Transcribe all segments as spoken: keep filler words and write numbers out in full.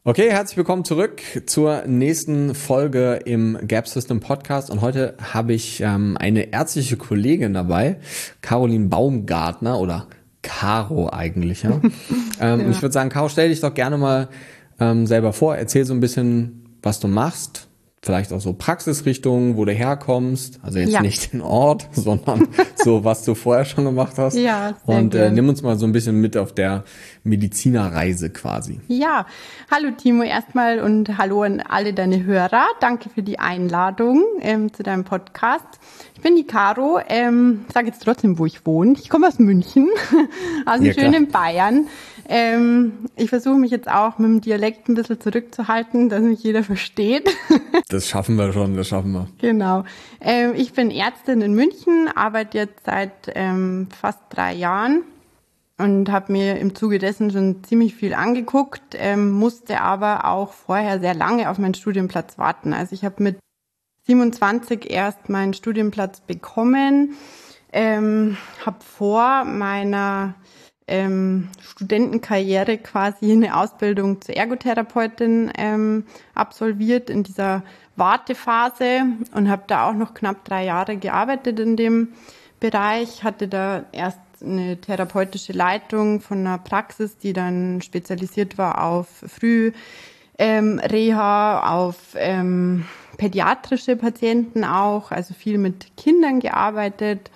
Okay, herzlich willkommen zurück zur nächsten Folge im Gap System Podcast und heute habe ich ähm, eine ärztliche Kollegin dabei, Caroline Baumgartner oder Caro eigentlich. Ja? ähm, ja. Und ich würde sagen, Caro, stell dich doch gerne mal ähm, selber vor, erzähl so ein bisschen, was du machst. Vielleicht auch so Praxisrichtungen, wo du herkommst. Also jetzt ja. nicht den Ort, sondern so, was du vorher schon gemacht hast. Ja, sehr Und äh, gern. nimm uns mal so ein bisschen mit auf der Medizinerreise quasi. Ja, hallo Timo erstmal und hallo an alle deine Hörer. Danke für die Einladung ähm, zu deinem Podcast. Ich bin die Caro, ähm, sage jetzt trotzdem, wo ich wohne. Ich komme aus München, aus dem ja, schönen Bayern. Ähm, ich versuche mich jetzt auch mit dem Dialekt ein bisschen zurückzuhalten, dass mich jeder versteht. Das schaffen wir schon, das schaffen wir. Genau. Ähm, ich bin Ärztin in München, arbeite jetzt seit ähm, fast drei Jahren und habe mir im Zuge dessen schon ziemlich viel angeguckt, ähm, musste aber auch vorher sehr lange auf meinen Studienplatz warten. Also ich habe mit siebenundzwanzig erst meinen Studienplatz bekommen, ähm, habe vor meiner ähm, Studentenkarriere quasi eine Ausbildung zur Ergotherapeutin ähm, absolviert in dieser Wartephase und habe da auch noch knapp drei Jahre gearbeitet in dem Bereich, hatte da erst eine therapeutische Leitung von einer Praxis, die dann spezialisiert war auf Früh ähm, Reha, auf ähm, pädiatrische Patienten auch, also viel mit Kindern gearbeitet.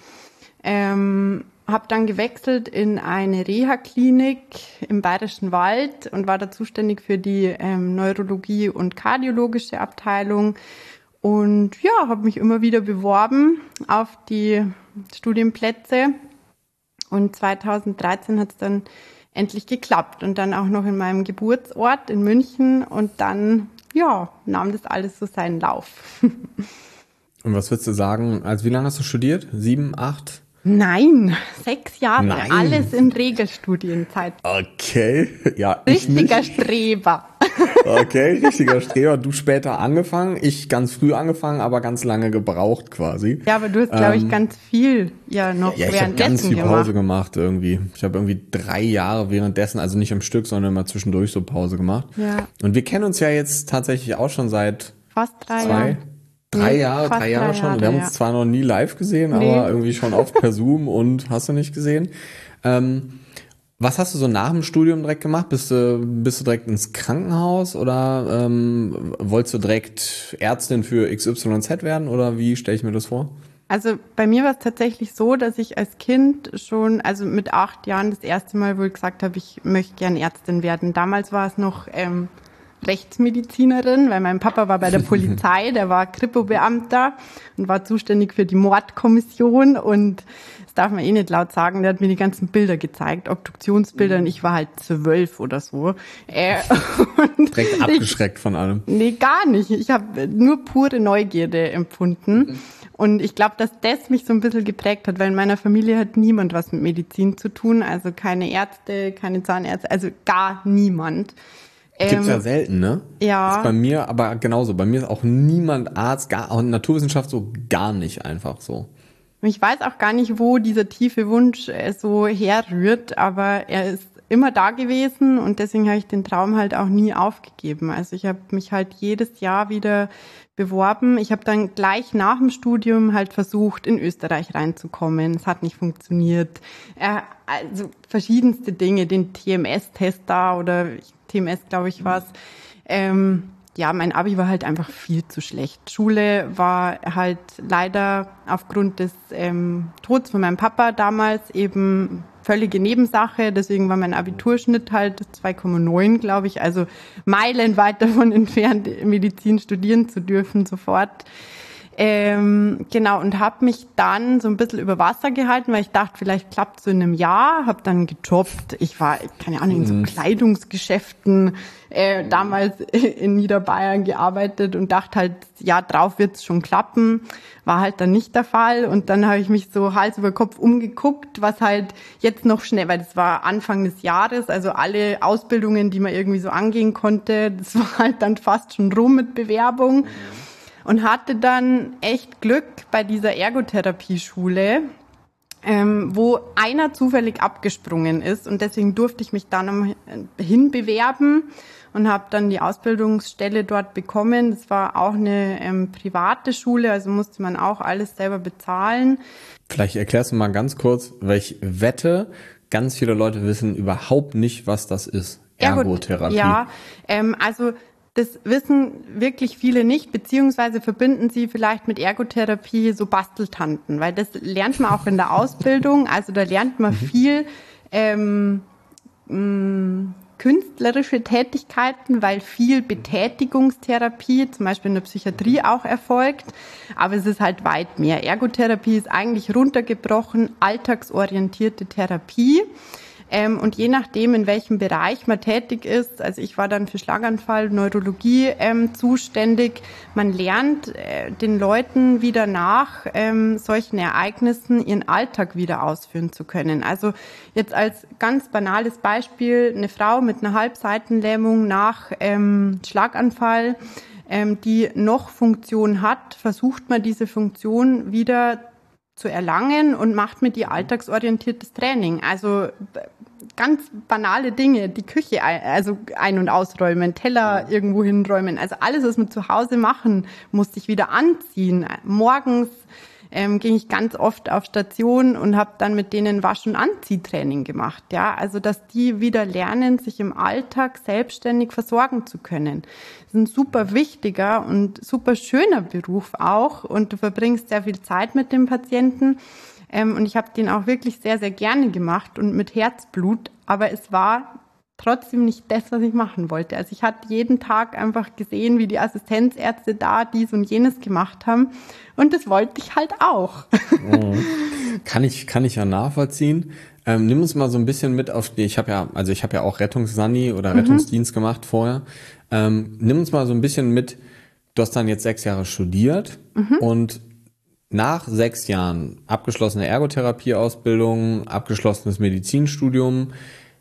Ähm, habe dann gewechselt in eine Reha-Klinik im Bayerischen Wald und war da zuständig für die ähm, Neurologie und kardiologische Abteilung und ja, habe mich immer wieder beworben auf die Studienplätze und zweitausenddreizehn hat es dann endlich geklappt und dann auch noch in meinem Geburtsort in München und dann ja, nahm das alles so seinen Lauf. Und was würdest du sagen, also wie lange hast du studiert? Sieben, acht? Nein, sechs Jahre, Nein. Alles in Regelstudienzeit. Okay, ja. Richtiger Streber. Okay, richtiger Streber. Du später angefangen, ich ganz früh angefangen, aber ganz lange gebraucht quasi. Ja, aber du hast, glaube ich, ähm, ganz viel ja noch ja, währenddessen ich habe ganz viel gemacht. Pause gemacht irgendwie. Ich habe irgendwie drei Jahre währenddessen, also nicht am Stück, sondern immer zwischendurch so Pause gemacht. Ja. Und wir kennen uns ja jetzt tatsächlich auch schon seit fast drei zwei, Jahre. Drei Nee, Jahre, fast drei Jahre drei schon. Jahre, Wir haben ja. uns zwar noch nie live gesehen, Nee. aber irgendwie schon oft per Zoom und hast du nicht gesehen. Ähm, was hast du so nach dem Studium direkt gemacht? Bist du, bist du direkt ins Krankenhaus oder ähm, wolltest du direkt Ärztin für X Y Z werden oder wie stelle ich mir das vor? Also bei mir war es tatsächlich so, dass ich als Kind schon, also mit acht Jahren das erste Mal wohl gesagt habe, ich möchte gern Ärztin werden. Damals war es noch ähm, Rechtsmedizinerin, weil mein Papa war bei der Polizei, der war Kripo-Beamter und war zuständig für die Mordkommission und das darf man eh nicht laut sagen, der hat mir die ganzen Bilder gezeigt, Obduktionsbilder und ich war halt zwölf oder so. Äh, Direkt abgeschreckt ich, von allem. Nee, gar nicht. Ich habe nur pure Neugierde empfunden. Und ich glaube, dass das mich so ein bisschen geprägt hat, weil in meiner Familie hat niemand was mit Medizin zu tun, also keine Ärzte, keine Zahnärzte, also gar niemand. Gibt's ja selten, ne? Ja. Ist bei mir aber genauso. Bei mir ist auch niemand Arzt, gar, auch in Naturwissenschaft so gar nicht einfach so. Ich weiß auch gar nicht, wo dieser tiefe Wunsch so herrührt, aber er ist immer da gewesen und deswegen habe ich den Traum halt auch nie aufgegeben. Also ich habe mich halt jedes Jahr wieder beworben. Ich habe dann gleich nach dem Studium halt versucht, in Österreich reinzukommen. Es hat nicht funktioniert. Äh, also verschiedenste Dinge, den T M S-Test da oder T M S, glaube ich, war's. Ähm, ja, mein Abi war halt einfach viel zu schlecht. Schule war halt leider aufgrund des ähm, Todes von meinem Papa damals eben völlige Nebensache. Deswegen war mein Abiturschnitt halt zwei Komma neun, glaube ich. Also meilenweit davon entfernt, Medizin studieren zu dürfen sofort. Ähm, genau, und habe mich dann so ein bisschen über Wasser gehalten, weil ich dachte, vielleicht klappt so in einem Jahr. Habe dann gejobbt. Ich war, keine Ahnung, in so Kleidungsgeschäften äh, damals in Niederbayern gearbeitet und dachte halt, ja, drauf wird's schon klappen. War halt dann nicht der Fall. Und dann habe ich mich so Hals über Kopf umgeguckt, was halt jetzt noch schnell, weil das war Anfang des Jahres, also alle Ausbildungen, die man irgendwie so angehen konnte, das war halt dann fast schon rum mit Bewerbung. Und hatte dann echt Glück bei dieser Ergotherapieschule, ähm, wo einer zufällig abgesprungen ist und deswegen durfte ich mich dann hinbewerben und habe dann die Ausbildungsstelle dort bekommen. Das war auch eine ähm, private Schule, also musste man auch alles selber bezahlen. Vielleicht erklärst du mal ganz kurz, weil ich wette, ganz viele Leute wissen überhaupt nicht, was das ist. Ergotherapie. Ja, ähm, also das wissen wirklich viele nicht, beziehungsweise verbinden sie vielleicht mit Ergotherapie so Basteltanten, weil das lernt man auch in der Ausbildung. Also da lernt man viel ähm, mh, künstlerische Tätigkeiten, weil viel Betätigungstherapie, zum Beispiel in der Psychiatrie auch erfolgt. Aber es ist halt weit mehr. Ergotherapie ist eigentlich runtergebrochen alltagsorientierte Therapie. Ähm, und je nachdem, in welchem Bereich man tätig ist, also ich war dann für Schlaganfall, Neurologie ähm, zuständig, man lernt äh, den Leuten wieder nach ähm, solchen Ereignissen ihren Alltag wieder ausführen zu können. Also jetzt als ganz banales Beispiel, eine Frau mit einer Halbseitenlähmung nach ähm, Schlaganfall, ähm, die noch Funktion hat, versucht man diese Funktion wieder zu erlangen und macht mit ihr alltagsorientiertes Training. Also ganz banale Dinge, die Küche also ein- und ausräumen, Teller irgendwo hinräumen. Also alles, was man zu Hause machen, musste ich wieder anziehen. Morgens ähm, ging ich ganz oft auf Station und habe dann mit denen Wasch- und Anziehtraining gemacht. Ja, also dass die wieder lernen, sich im Alltag selbstständig versorgen zu können. Das ist ein super wichtiger und super schöner Beruf auch und du verbringst sehr viel Zeit mit dem Patienten. Ähm, und ich habe den auch wirklich sehr, sehr gerne gemacht und mit Herzblut. Aber es war trotzdem nicht das, was ich machen wollte. Also ich hatte jeden Tag einfach gesehen, wie die Assistenzärzte da dies und jenes gemacht haben. Und das wollte ich halt auch. Mhm. Kann ich, kann ich ja nachvollziehen. Ähm, nimm uns mal so ein bisschen mit auf die, ich habe ja, also ich habe ja auch Rettungssani oder Rettungsdienst mhm. gemacht vorher. Ähm, nimm uns mal so ein bisschen mit, du hast dann jetzt sechs Jahre studiert mhm. und nach sechs Jahren abgeschlossene Ergotherapieausbildung, abgeschlossenes Medizinstudium,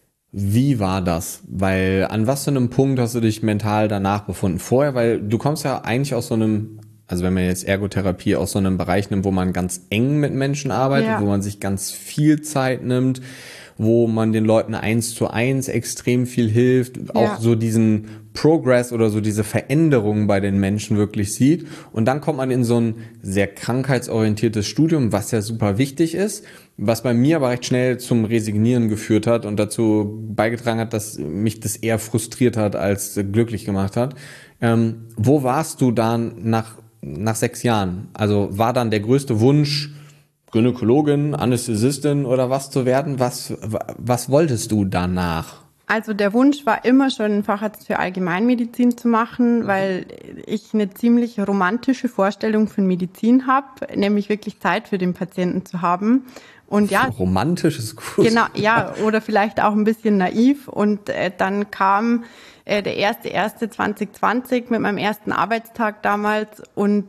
wie war das? Weil an was für einem Punkt hast du dich mental danach befunden? Vorher, weil du kommst ja eigentlich aus so einem, also wenn man jetzt Ergotherapie aus so einem Bereich nimmt, wo man ganz eng mit Menschen arbeitet, ja. wo man sich ganz viel Zeit nimmt, wo man den Leuten eins zu eins extrem viel hilft, ja. auch so diesen Progress oder so diese Veränderungen bei den Menschen wirklich sieht. Und dann kommt man in so ein sehr krankheitsorientiertes Studium, was ja super wichtig ist, was bei mir aber recht schnell zum Resignieren geführt hat und dazu beigetragen hat, dass mich das eher frustriert hat als glücklich gemacht hat. Ähm, wo warst du dann nach, nach sechs Jahren? Also war dann der größte Wunsch, Gynäkologin, Anästhesistin oder was zu werden? Was, was wolltest du danach? Also der Wunsch war immer schon, einen Facharzt für Allgemeinmedizin zu machen, weil ich eine ziemlich romantische Vorstellung von Medizin habe, nämlich wirklich Zeit für den Patienten zu haben. Und ja, romantisch ist gut. Genau, ja, oder vielleicht auch ein bisschen naiv. Und äh, dann kam äh, der erste erste zwanzig zwanzig mit meinem ersten Arbeitstag damals und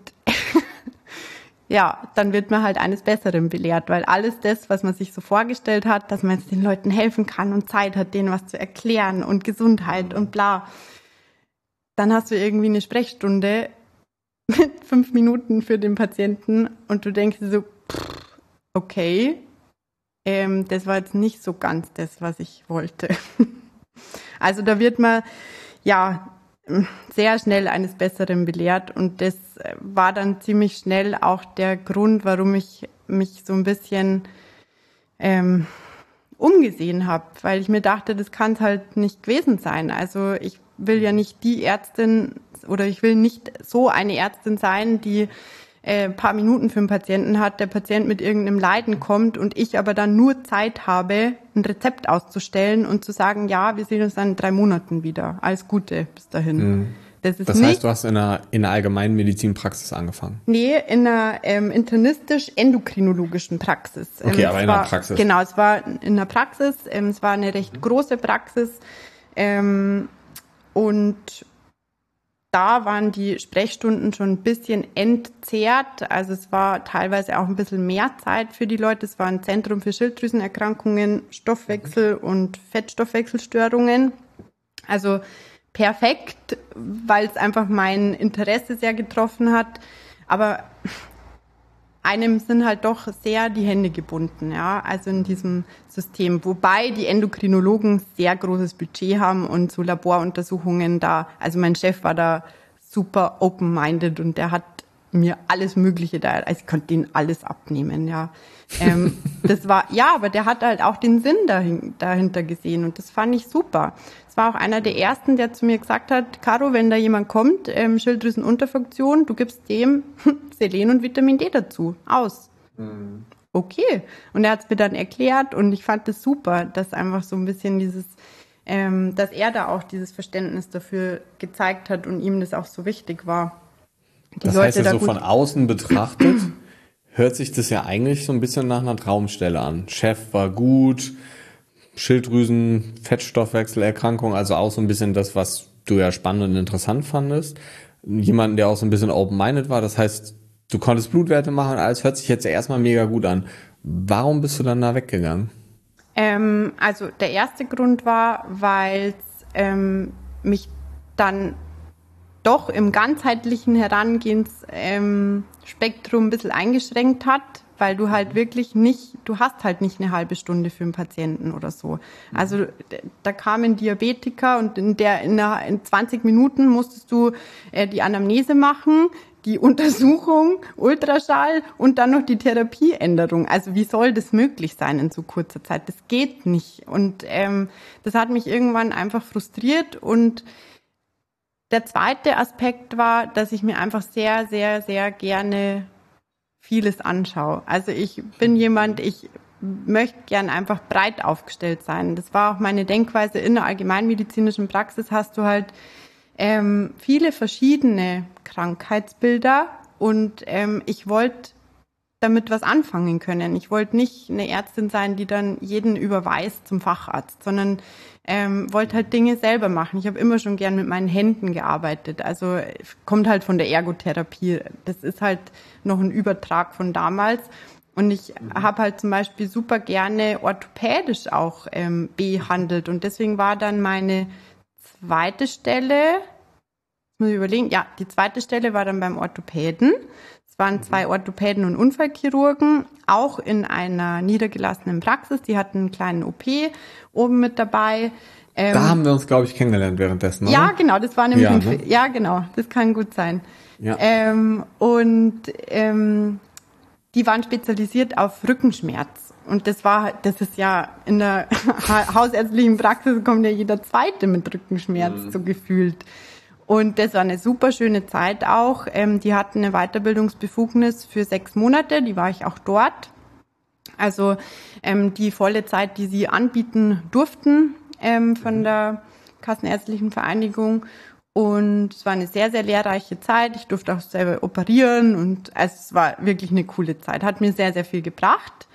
ja, dann wird man halt eines Besseren belehrt, weil alles das, was man sich so vorgestellt hat, dass man jetzt den Leuten helfen kann und Zeit hat, denen was zu erklären und Gesundheit und bla. Dann hast du irgendwie eine Sprechstunde mit fünf Minuten für den Patienten und du denkst dir so, pff, okay, ähm, das war jetzt nicht so ganz das, was ich wollte. Also da wird man, ja, sehr schnell eines Besseren belehrt und das war dann ziemlich schnell auch der Grund, warum ich mich so ein bisschen ähm, umgesehen habe, weil ich mir dachte, das kann es halt nicht gewesen sein. Also ich will ja nicht die Ärztin oder ich will nicht so eine Ärztin sein, die ein paar Minuten für einen Patienten hat, der Patient mit irgendeinem Leiden kommt und ich aber dann nur Zeit habe, ein Rezept auszustellen und zu sagen, ja, wir sehen uns dann in drei Monaten wieder. Alles Gute bis dahin. Mhm. Das, ist das nicht, heißt, du hast in einer, in einer allgemeinen Medizinpraxis angefangen? Nee, in einer ähm, internistisch-endokrinologischen Praxis. Okay, ähm, aber in war, einer Praxis. Genau, es war in einer Praxis. Ähm, es war eine recht große Praxis. Ähm, und da waren die Sprechstunden schon ein bisschen entzerrt. Also es war teilweise auch ein bisschen mehr Zeit für die Leute. Es war ein Zentrum für Schilddrüsenerkrankungen, Stoffwechsel und Fettstoffwechselstörungen. Also perfekt, weil es einfach mein Interesse sehr getroffen hat. Aber einem sind halt doch sehr die Hände gebunden, ja, also in diesem System. Wobei die Endokrinologen sehr großes Budget haben und so Laboruntersuchungen da, also mein Chef war da super open-minded und der hat mir alles Mögliche da, also ich konnte denen alles abnehmen, ja. ähm, das war, ja, aber der hat halt auch den Sinn dahin, dahinter gesehen und das fand ich super. Es war auch einer der ersten, der zu mir gesagt hat, Caro, wenn da jemand kommt, ähm, Schilddrüsenunterfunktion, du gibst dem Selen und Vitamin D dazu, aus. Mhm. Okay. Und er hat es mir dann erklärt und ich fand das super, dass einfach so ein bisschen dieses, ähm, dass er da auch dieses Verständnis dafür gezeigt hat und ihm das auch so wichtig war. Die das Leute heißt ja da so von außen betrachtet, hört sich das ja eigentlich so ein bisschen nach einer Traumstelle an. Chef war gut, Schilddrüsen, Fettstoffwechselerkrankung, also auch so ein bisschen das, was du ja spannend und interessant fandest. Jemanden, der auch so ein bisschen open-minded war, das heißt, du konntest Blutwerte machen und alles hört sich jetzt erstmal mega gut an. Warum bist du dann da weggegangen? Ähm, also der erste Grund war, weil es ähm, mich dann doch im ganzheitlichen Herangehensspektrum ähm, ein bisschen eingeschränkt hat, weil du halt wirklich nicht, du hast halt nicht eine halbe Stunde für einen Patienten oder so. Also da kam ein Diabetiker und in der in, der, in zwanzig Minuten musstest du äh, die Anamnese machen, die Untersuchung, Ultraschall und dann noch die Therapieänderung. Also wie soll das möglich sein in so kurzer Zeit? Das geht nicht. Und ähm, das hat mich irgendwann einfach frustriert und der zweite Aspekt war, dass ich mir einfach sehr, sehr, sehr gerne vieles anschaue. Also ich bin jemand, ich möchte gern einfach breit aufgestellt sein. Das war auch meine Denkweise. In der allgemeinmedizinischen Praxis hast du halt ähm, viele verschiedene Krankheitsbilder und ähm, ich wollte damit was anfangen können. Ich wollte nicht eine Ärztin sein, die dann jeden überweist zum Facharzt, sondern ähm, wollte halt Dinge selber machen. Ich habe immer schon gern mit meinen Händen gearbeitet. Also kommt halt von der Ergotherapie. Das ist halt noch ein Übertrag von damals. Und ich habe halt zum Beispiel super gerne orthopädisch auch ähm, behandelt. Und deswegen war dann meine zweite Stelle, jetzt muss ich überlegen, ja, die zweite Stelle war dann beim Orthopäden. Es waren zwei Orthopäden und Unfallchirurgen, auch in einer niedergelassenen Praxis. Die hatten einen kleinen O P oben mit dabei. Ähm, da haben wir uns, glaube ich, kennengelernt währenddessen, oder? Ja, genau, das war nämlich, ja, ne? ja genau, das kann gut sein. Ja. Ähm, und ähm, die waren spezialisiert auf Rückenschmerz. Und das war, das ist ja in der hausärztlichen Praxis kommt ja jeder Zweite mit Rückenschmerz, mhm. so gefühlt. Und das war eine super schöne Zeit auch. Ähm, die hatten eine Weiterbildungsbefugnis für sechs Monate, die war ich auch dort. Also ähm, die volle Zeit, die sie anbieten durften ähm, von der Kassenärztlichen Vereinigung. Und es war eine sehr, sehr lehrreiche Zeit. Ich durfte auch selber operieren und es war wirklich eine coole Zeit. Hat mir sehr, sehr viel gebracht.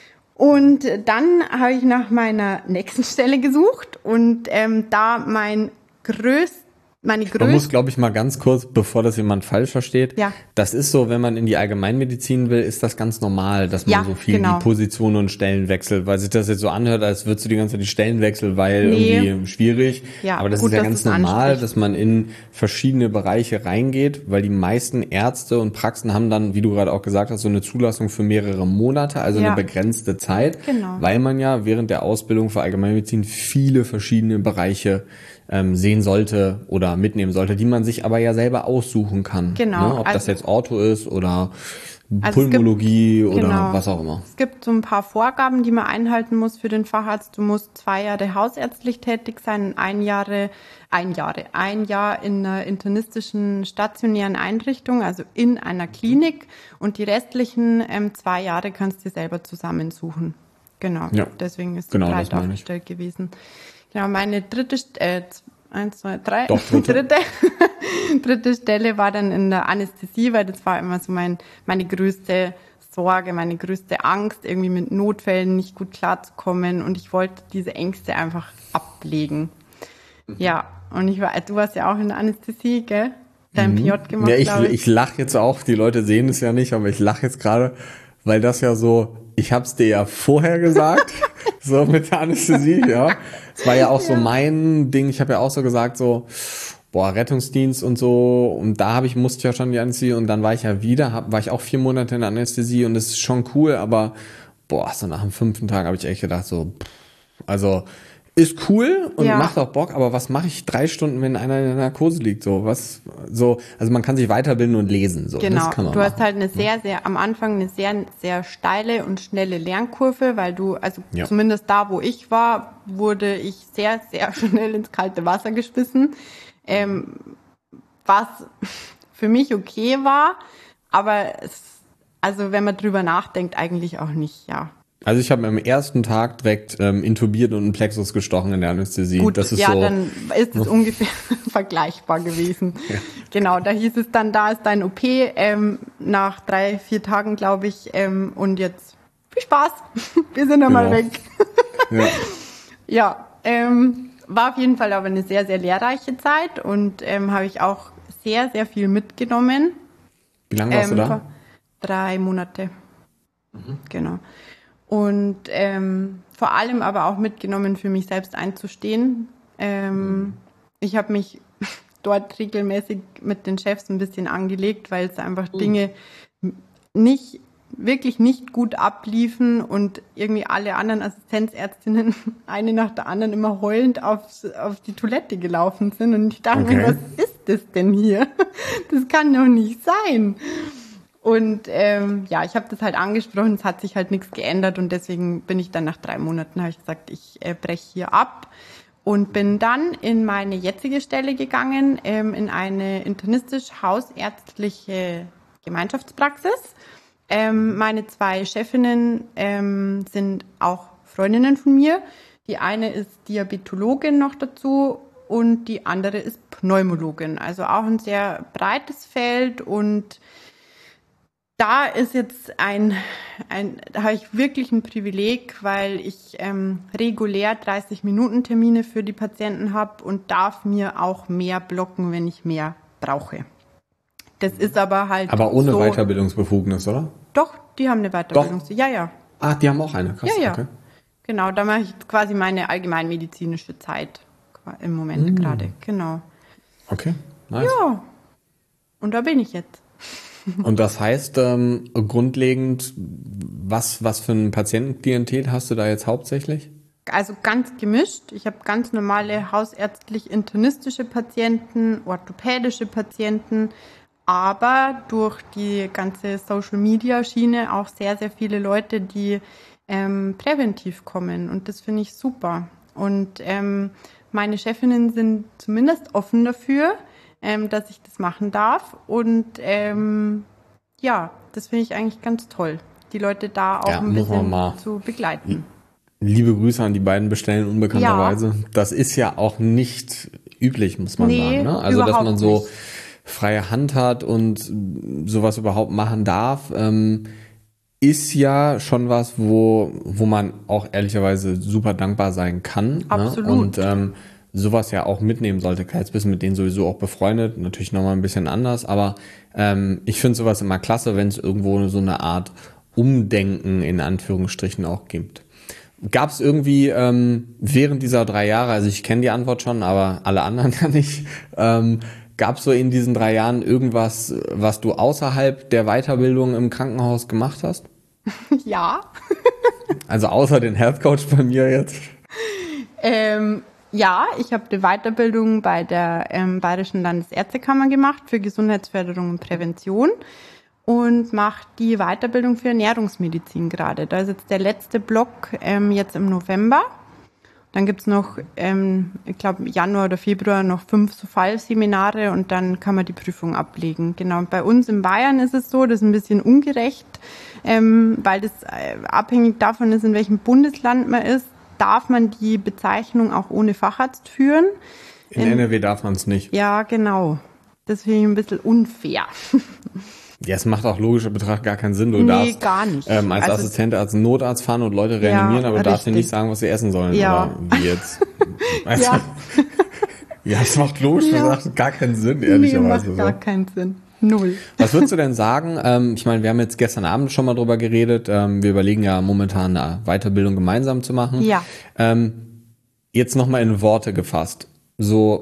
Und dann habe ich nach meiner nächsten Stelle gesucht und ähm, da mein größtes Meine größte man muss, glaube ich, mal ganz kurz, bevor das jemand falsch versteht, ja. das ist so, wenn man in die Allgemeinmedizin will, ist das ganz normal, dass man ja, so viel genau. die Positionen und Stellen wechselt, weil sich das jetzt so anhört, als würdest du die ganze Zeit die Stellen wechseln, weil nee. irgendwie schwierig. Ja, aber das gut, ist ja dass ganz das normal, anspricht. dass man in verschiedene Bereiche reingeht, weil die meisten Ärzte und Praxen haben dann, wie du gerade auch gesagt hast, so eine Zulassung für mehrere Monate, also ja. eine begrenzte Zeit, genau. weil man ja während der Ausbildung für Allgemeinmedizin viele verschiedene Bereiche ähm, sehen sollte oder mitnehmen sollte, die man sich aber ja selber aussuchen kann. Genau. Ne? Ob also, das jetzt Ortho ist oder also Pulmologie gibt, oder genau. was auch immer. Es gibt so ein paar Vorgaben, die man einhalten muss für den Facharzt. Du musst zwei Jahre hausärztlich tätig sein, ein Jahre, ein Jahre, ein Jahr in einer internistischen stationären Einrichtung, also in einer Klinik, und die restlichen ähm, zwei Jahre kannst du dir selber zusammensuchen. Genau. Ja. Deswegen ist es genau, breit aufgestellt gewesen. Genau, meine dritte, äh, eins, zwei, drei, Doch, dritte. dritte, dritte Stelle war dann in der Anästhesie, weil das war immer so mein, meine größte Sorge, meine größte Angst, irgendwie mit Notfällen nicht gut klarzukommen, und ich wollte diese Ängste einfach ablegen. Mhm. Ja, und ich war, du warst ja auch in der Anästhesie, gell? Dein mhm. P J gemacht, ja, ich, glaube ich. ich lache jetzt auch, die Leute sehen es ja nicht, aber ich lache jetzt gerade, weil das ja so, ich hab's dir ja vorher gesagt, so mit der Anästhesie, ja. Es war ja auch so ja. mein Ding, ich habe ja auch so gesagt, so, boah, Rettungsdienst und so, und da habe ich, musste ich ja schon die Anästhesie, und dann war ich ja wieder, hab, war ich auch vier Monate in der Anästhesie, und das ist schon cool, aber boah, so nach dem fünften Tag habe ich echt gedacht, so, pff, also ist cool und Ja. macht auch Bock, aber was mache ich drei Stunden, wenn einer in der Narkose liegt? So, was, so, also man kann sich weiterbilden und lesen, so, Genau, das kann man du hast machen. halt eine sehr, sehr, am Anfang eine sehr, sehr steile und schnelle Lernkurve, weil du, also Ja. zumindest da, wo ich war, wurde ich sehr, sehr schnell ins kalte Wasser geschmissen, ähm, was für mich okay war, aber es, also wenn man drüber nachdenkt, eigentlich auch nicht, ja. Also ich habe am ersten Tag direkt ähm, intubiert und einen Plexus gestochen in der Anästhesie. Gut, das ist ja, so, dann ist es ungefähr vergleichbar gewesen. Ja. Genau, da hieß es dann, da ist dein O P, ähm, nach drei, vier Tagen, glaube ich, ähm, und jetzt viel Spaß, wir sind einmal Genau. weg. ja. Ja, ähm, war auf jeden Fall aber eine sehr, sehr lehrreiche Zeit und ähm, habe ich auch sehr, sehr viel mitgenommen. Wie lange warst Ähm, du da? vor Drei Monate. Genau. Und ähm, vor allem aber auch mitgenommen, für mich selbst einzustehen. Ähm, ich habe mich dort regelmäßig mit den Chefs ein bisschen angelegt, weil es einfach Dinge nicht, wirklich nicht gut abliefen und irgendwie alle anderen Assistenzärztinnen eine nach der anderen immer heulend aufs, auf die Toilette gelaufen sind. Und ich dachte mir, Okay. was ist das denn hier? Das kann doch nicht sein. Und ähm, ja, ich habe das halt angesprochen, es hat sich halt nichts geändert und deswegen bin ich dann nach drei Monaten, habe ich gesagt, ich äh, breche hier ab und bin dann in meine jetzige Stelle gegangen, ähm, in eine internistisch-hausärztliche Gemeinschaftspraxis. Ähm, meine zwei Chefinnen ähm, sind auch Freundinnen von mir. Die eine ist Diabetologin noch dazu und die andere ist Pneumologin, also auch ein sehr breites Feld und da ist jetzt ein, ein da habe ich wirklich ein Privileg, weil ich ähm, regulär dreißig-Minuten-Termine für die Patienten habe und darf mir auch mehr blocken, wenn ich mehr brauche. Das ist aber halt Aber ohne so, Weiterbildungsbefugnis, oder? Doch, die haben eine Weiterbildung. Ja, ja. Ah, die haben auch eine, krass, Ja, ja. okay. Genau, da mache ich quasi meine allgemeinmedizinische Zeit im Moment gerade. Genau. Okay, nice. Ja. Und da bin ich jetzt. Und das heißt, ähm, grundlegend, was, was für ein Patientenklientel hast du da jetzt hauptsächlich? Also ganz gemischt. Ich habe ganz normale hausärztlich-internistische Patienten, orthopädische Patienten, aber durch die ganze Social-Media-Schiene auch sehr, sehr viele Leute, die ähm, präventiv kommen. Und das finde ich super. Und ähm, meine Chefinnen sind zumindest offen dafür, ähm, dass ich das machen darf. Und ähm, ja, das finde ich eigentlich ganz toll, die Leute da auch Ja, ein muss man bisschen mal- zu begleiten. Liebe Grüße an die beiden Bestellen unbekannterweise. Das ist ja auch nicht üblich, muss man Nee, sagen. Ne? Also, dass überhaupt man so nicht. freie Hand hat und sowas überhaupt machen darf, ähm, ist ja schon was, wo, wo man auch ehrlicherweise super dankbar sein kann. Absolut. Ne? Und ähm, sowas ja auch mitnehmen sollte. Klar, jetzt bist du mit denen sowieso auch befreundet, natürlich nochmal ein bisschen anders, aber ähm, ich finde sowas immer klasse, wenn es irgendwo so eine Art Umdenken in Anführungsstrichen auch gibt. Gab es irgendwie ähm, während dieser drei Jahre, also ich kenne die Antwort schon, aber alle anderen ja nicht, ähm, gab es so in diesen drei Jahren irgendwas, was du außerhalb der Weiterbildung im Krankenhaus gemacht hast? Ja. Also außer den Health Coach bei mir jetzt? Ähm, ja, ich habe eine Weiterbildung bei der ähm, Bayerischen Landesärztekammer gemacht für Gesundheitsförderung und Prävention und mache die Weiterbildung für Ernährungsmedizin gerade. Da ist jetzt der letzte Block ähm, jetzt im November. Dann gibt's noch, ähm, ich glaube, Januar oder Februar noch fünf so Fallseminare und dann kann man die Prüfung ablegen. Genau, und bei uns in Bayern ist es so, das ist ein bisschen ungerecht, ähm, weil das äh, abhängig davon ist, in welchem Bundesland man ist, darf man die Bezeichnung auch ohne Facharzt führen. In N R W darf man es nicht. Ja, genau. Das finde ich ein bisschen unfair. Ja, es macht auch logischer Betracht gar keinen Sinn. Du Nee, darfst gar nicht. Ähm, als Also- Assistent, als Notarzt fahren und Leute reanimieren, Ja, aber du darfst dir richtig. nicht sagen, was sie essen sollen. Ja. Oder wie jetzt. Also, Ja. ja, es macht logisch Ja. gesagt gar keinen Sinn, Nee, ehrlicherweise. macht gar so. keinen Sinn. Null. Was würdest du denn sagen? Ähm, ich meine, wir haben jetzt gestern Abend schon mal drüber geredet. Ähm, wir überlegen ja momentan eine Weiterbildung gemeinsam zu machen. Ja. Ähm, jetzt nochmal in Worte gefasst. So,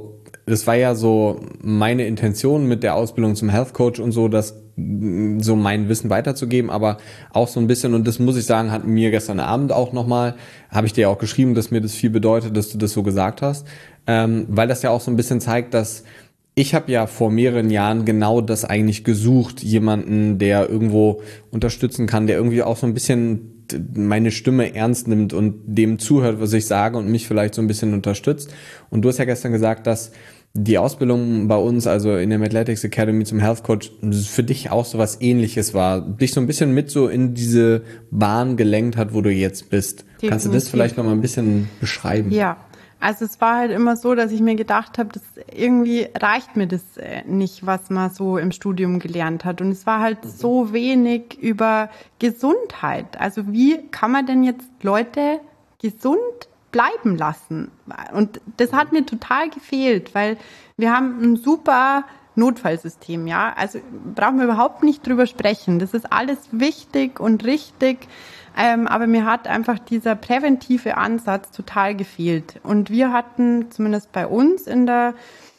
das war ja so meine Intention mit der Ausbildung zum Health Coach und so, das so mein Wissen weiterzugeben, aber auch so ein bisschen, und das muss ich sagen, hat mir gestern Abend auch nochmal, habe ich dir auch geschrieben, dass mir das viel bedeutet, dass du das so gesagt hast, ähm, weil das ja auch so ein bisschen zeigt, dass ich habe ja vor mehreren Jahren genau das eigentlich gesucht, jemanden, der irgendwo unterstützen kann, der irgendwie auch so ein bisschen meine Stimme ernst nimmt und dem zuhört, was ich sage und mich vielleicht so ein bisschen unterstützt. Und du hast ja gestern gesagt, dass die Ausbildung bei uns, also in der Mathletics Academy zum Health Coach, für dich auch so was Ähnliches war, dich so ein bisschen mit so in diese Bahn gelenkt hat, wo du jetzt bist. Definitiv. Kannst du das vielleicht noch mal ein bisschen beschreiben? Ja, also es war halt immer so, dass ich mir gedacht habe, das irgendwie reicht mir das nicht, was man so im Studium gelernt hat. Und es war halt mhm. so wenig über Gesundheit. Also wie kann man denn jetzt Leute gesund bleiben lassen? Und das hat mir total gefehlt, weil wir haben ein super Notfallsystem, ja. Also brauchen wir überhaupt nicht drüber sprechen. Das ist alles wichtig und richtig. Ähm, aber mir hat einfach dieser präventive Ansatz total gefehlt. Und wir hatten zumindest bei uns in der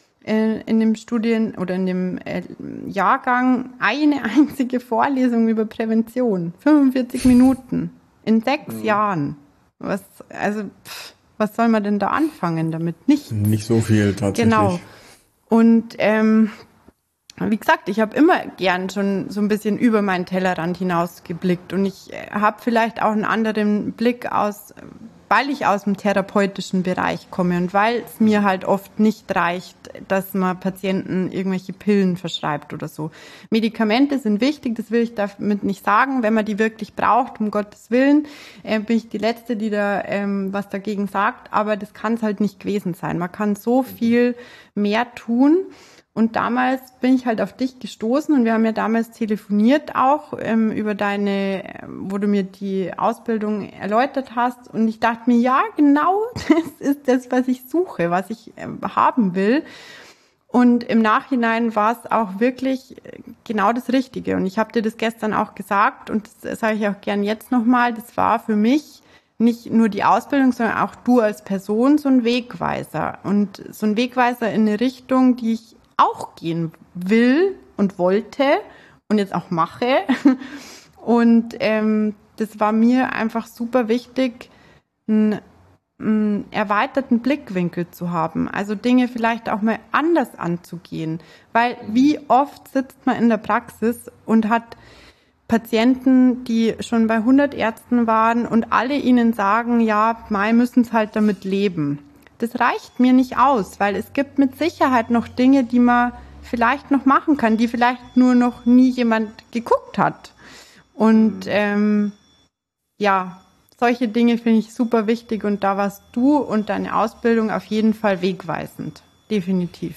äh, in dem Studien oder in dem äh, Jahrgang eine einzige Vorlesung über Prävention. fünfundvierzig Minuten in sechs mhm. Jahren. Was, also, pff, was soll man denn da anfangen damit? Nichts. Nicht so viel tatsächlich. Genau. Und ähm, wie gesagt, ich habe immer gern schon so ein bisschen über meinen Tellerrand hinausgeblickt und ich habe vielleicht auch einen anderen Blick aus, weil ich aus dem therapeutischen Bereich komme und weil es mir halt oft nicht reicht, dass man Patienten irgendwelche Pillen verschreibt oder so. Medikamente sind wichtig, das will ich damit nicht sagen. Wenn man die wirklich braucht, um Gottes Willen, äh, bin ich die Letzte, die da ähm, was dagegen sagt, aber das kann es halt nicht gewesen sein. Man kann so viel mehr tun. Und damals bin ich halt auf dich gestoßen und wir haben ja damals telefoniert auch ähm, über deine, wo du mir die Ausbildung erläutert hast. Und ich dachte mir, ja, genau, das ist das, was ich suche, was ich äh, haben will. Und im Nachhinein war es auch wirklich genau das Richtige. Und ich habe dir das gestern auch gesagt und das sage ich auch gern jetzt nochmal, das war für mich nicht nur die Ausbildung, sondern auch du als Person so ein Wegweiser. Und so ein Wegweiser in eine Richtung, die ich auch gehen will und wollte und jetzt auch mache. Und ähm, das war mir einfach super wichtig, einen, einen erweiterten Blickwinkel zu haben. Also Dinge vielleicht auch mal anders anzugehen. Weil wie oft sitzt man in der Praxis und hat Patienten, die schon bei hundert Ärzten waren und alle ihnen sagen, ja, mei, müssen es halt damit leben. Das reicht mir nicht aus, weil es gibt mit Sicherheit noch Dinge, die man vielleicht noch machen kann, die vielleicht nur noch nie jemand geguckt hat. Und ähm, ja, solche Dinge finde ich super wichtig und da warst du und deine Ausbildung auf jeden Fall wegweisend. Definitiv.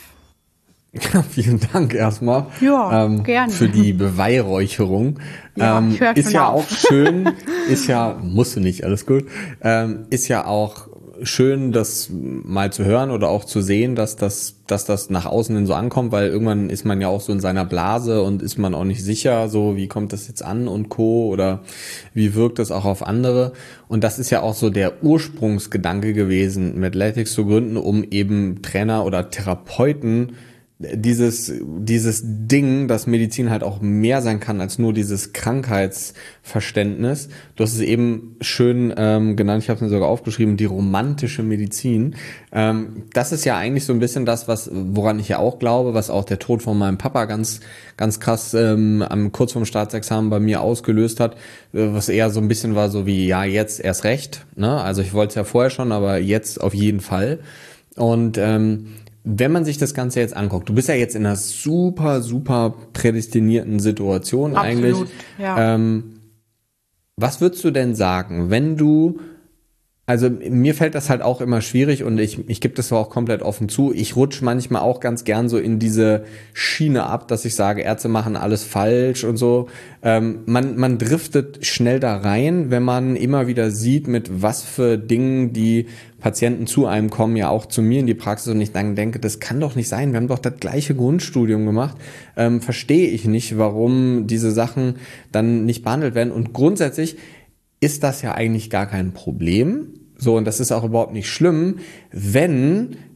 Ja, vielen Dank erstmal ja, ähm, gerne. für die Beweihräucherung. Ja, ähm, ist ja auf. auch schön, ist ja, musst du nicht, alles gut, ähm, ist ja auch schön, das mal zu hören oder auch zu sehen, dass das, dass das nach außen hin so ankommt, weil irgendwann ist man ja auch so in seiner Blase und ist man auch nicht sicher, so wie kommt das jetzt an und Co. oder wie wirkt das auch auf andere. Und das ist ja auch so der Ursprungsgedanke gewesen, Mathletics zu gründen, um eben Trainer oder Therapeuten dieses dieses Ding, dass Medizin halt auch mehr sein kann als nur dieses Krankheitsverständnis. Du hast es eben schön ähm, genannt, ich habe es mir sogar aufgeschrieben, die romantische Medizin. Ähm, das ist ja eigentlich so ein bisschen das, was woran ich ja auch glaube, was auch der Tod von meinem Papa ganz ganz krass ähm, am kurz vorm Staatsexamen bei mir ausgelöst hat, äh, was eher so ein bisschen war so wie, ja, jetzt erst recht. Ne? Also ich wollte es ja vorher schon, aber jetzt auf jeden Fall. Und ähm, wenn man sich das Ganze jetzt anguckt, du bist ja jetzt in einer super, super prädestinierten Situation. Absolut, eigentlich. Ja. Ähm, was würdest du denn sagen, wenn du, also mir fällt das halt auch immer schwierig und ich, ich gebe das auch komplett offen zu, ich rutsche manchmal auch ganz gern so in diese Schiene ab, dass ich sage, Ärzte machen alles falsch und so. Ähm, man, man driftet schnell da rein, wenn man immer wieder sieht, mit was für Dingen die Patienten zu einem kommen, ja auch zu mir in die Praxis und ich dann denke, das kann doch nicht sein, wir haben doch das gleiche Grundstudium gemacht, ähm, verstehe ich nicht, warum diese Sachen dann nicht behandelt werden und grundsätzlich ist das ja eigentlich gar kein Problem, so und das ist auch überhaupt nicht schlimm, wenn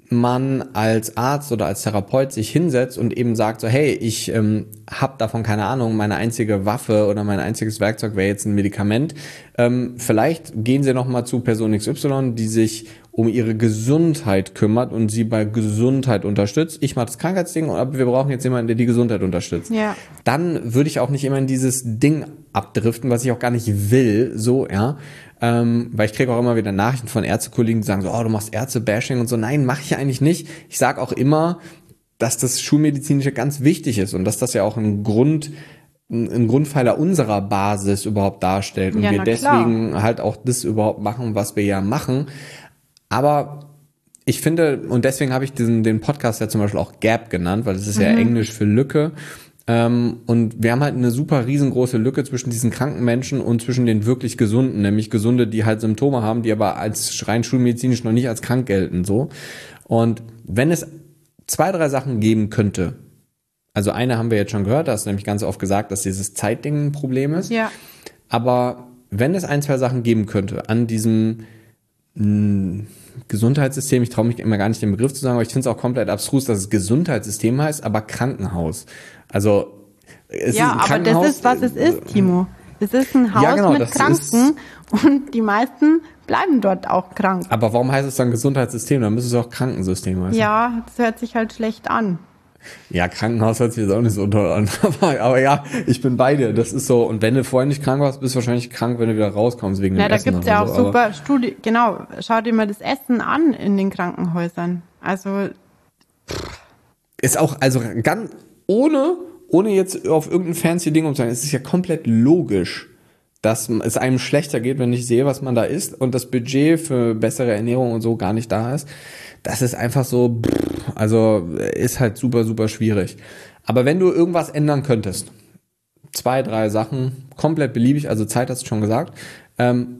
man als Arzt oder als Therapeut sich hinsetzt und eben sagt so, hey, ich ähm, habe davon keine Ahnung, meine einzige Waffe oder mein einziges Werkzeug wäre jetzt ein Medikament. Ähm, vielleicht gehen Sie nochmal zu Person X Y, die sich um ihre Gesundheit kümmert und sie bei Gesundheit unterstützt. Ich mache das Krankheitsding, aber wir brauchen jetzt jemanden, der die Gesundheit unterstützt. Ja. Dann würde ich auch nicht immer in dieses Ding abdriften, was ich auch gar nicht will, so, ja. Ähm, weil ich kriege auch immer wieder Nachrichten von Ärztekollegen, die sagen so, oh, du machst Ärzte-Bashing und so. Nein, mache ich eigentlich nicht. Ich sage auch immer, dass das Schulmedizinische ganz wichtig ist und dass das ja auch ein Grund, ein Grundpfeiler unserer Basis überhaupt darstellt und ja, wir deswegen halt auch das überhaupt machen, was wir ja machen. Aber ich finde, und deswegen habe ich diesen den Podcast ja zum Beispiel auch Gap genannt, weil das ist mhm. ja Englisch für Lücke. Ähm, und wir haben halt eine super riesengroße Lücke zwischen diesen kranken Menschen und zwischen den wirklich Gesunden, nämlich Gesunde, die halt Symptome haben, die aber als rein schulmedizinisch noch nicht als krank gelten, so. Und wenn es zwei, drei Sachen geben könnte, also eine haben wir jetzt schon gehört, da hast du nämlich ganz oft gesagt, dass dieses Zeitding ein Problem ist. Ja. Aber wenn es ein, zwei Sachen geben könnte an diesem mh, Gesundheitssystem, ich traue mich immer gar nicht den Begriff zu sagen, aber ich finde es auch komplett abstrus, dass es Gesundheitssystem heißt, aber Krankenhaus. Also es ja, ist ein aber Krankenhaus, das ist, was es ist, Timo. Es ist ein Haus ja, genau, mit Kranken und die meisten bleiben dort auch krank. Aber warum heißt es dann Gesundheitssystem? Dann müsste es auch Krankensystem heißen. Ja, das hört sich halt schlecht an. Ja, Krankenhaus hört sich jetzt auch nicht so toll an. Aber, aber ja, ich bin bei dir. Das ist so. Und wenn du vorher nicht krank warst, bist du wahrscheinlich krank, wenn du wieder rauskommst wegen dem Ja, da Essen. gibt's ja auch so. super Studien. Genau, schau dir mal das Essen an in den Krankenhäusern. Also pff. Ist auch, also ganz ohne, ohne jetzt auf irgendein fancy Ding umzugehen, es ist ja komplett logisch, dass es einem schlechter geht, wenn ich sehe, was man da isst und das Budget für bessere Ernährung und so gar nicht da ist. Das ist einfach so, also ist halt super, super schwierig. Aber wenn du irgendwas ändern könntest, zwei, drei Sachen, komplett beliebig, also Zeit hast du schon gesagt, ähm,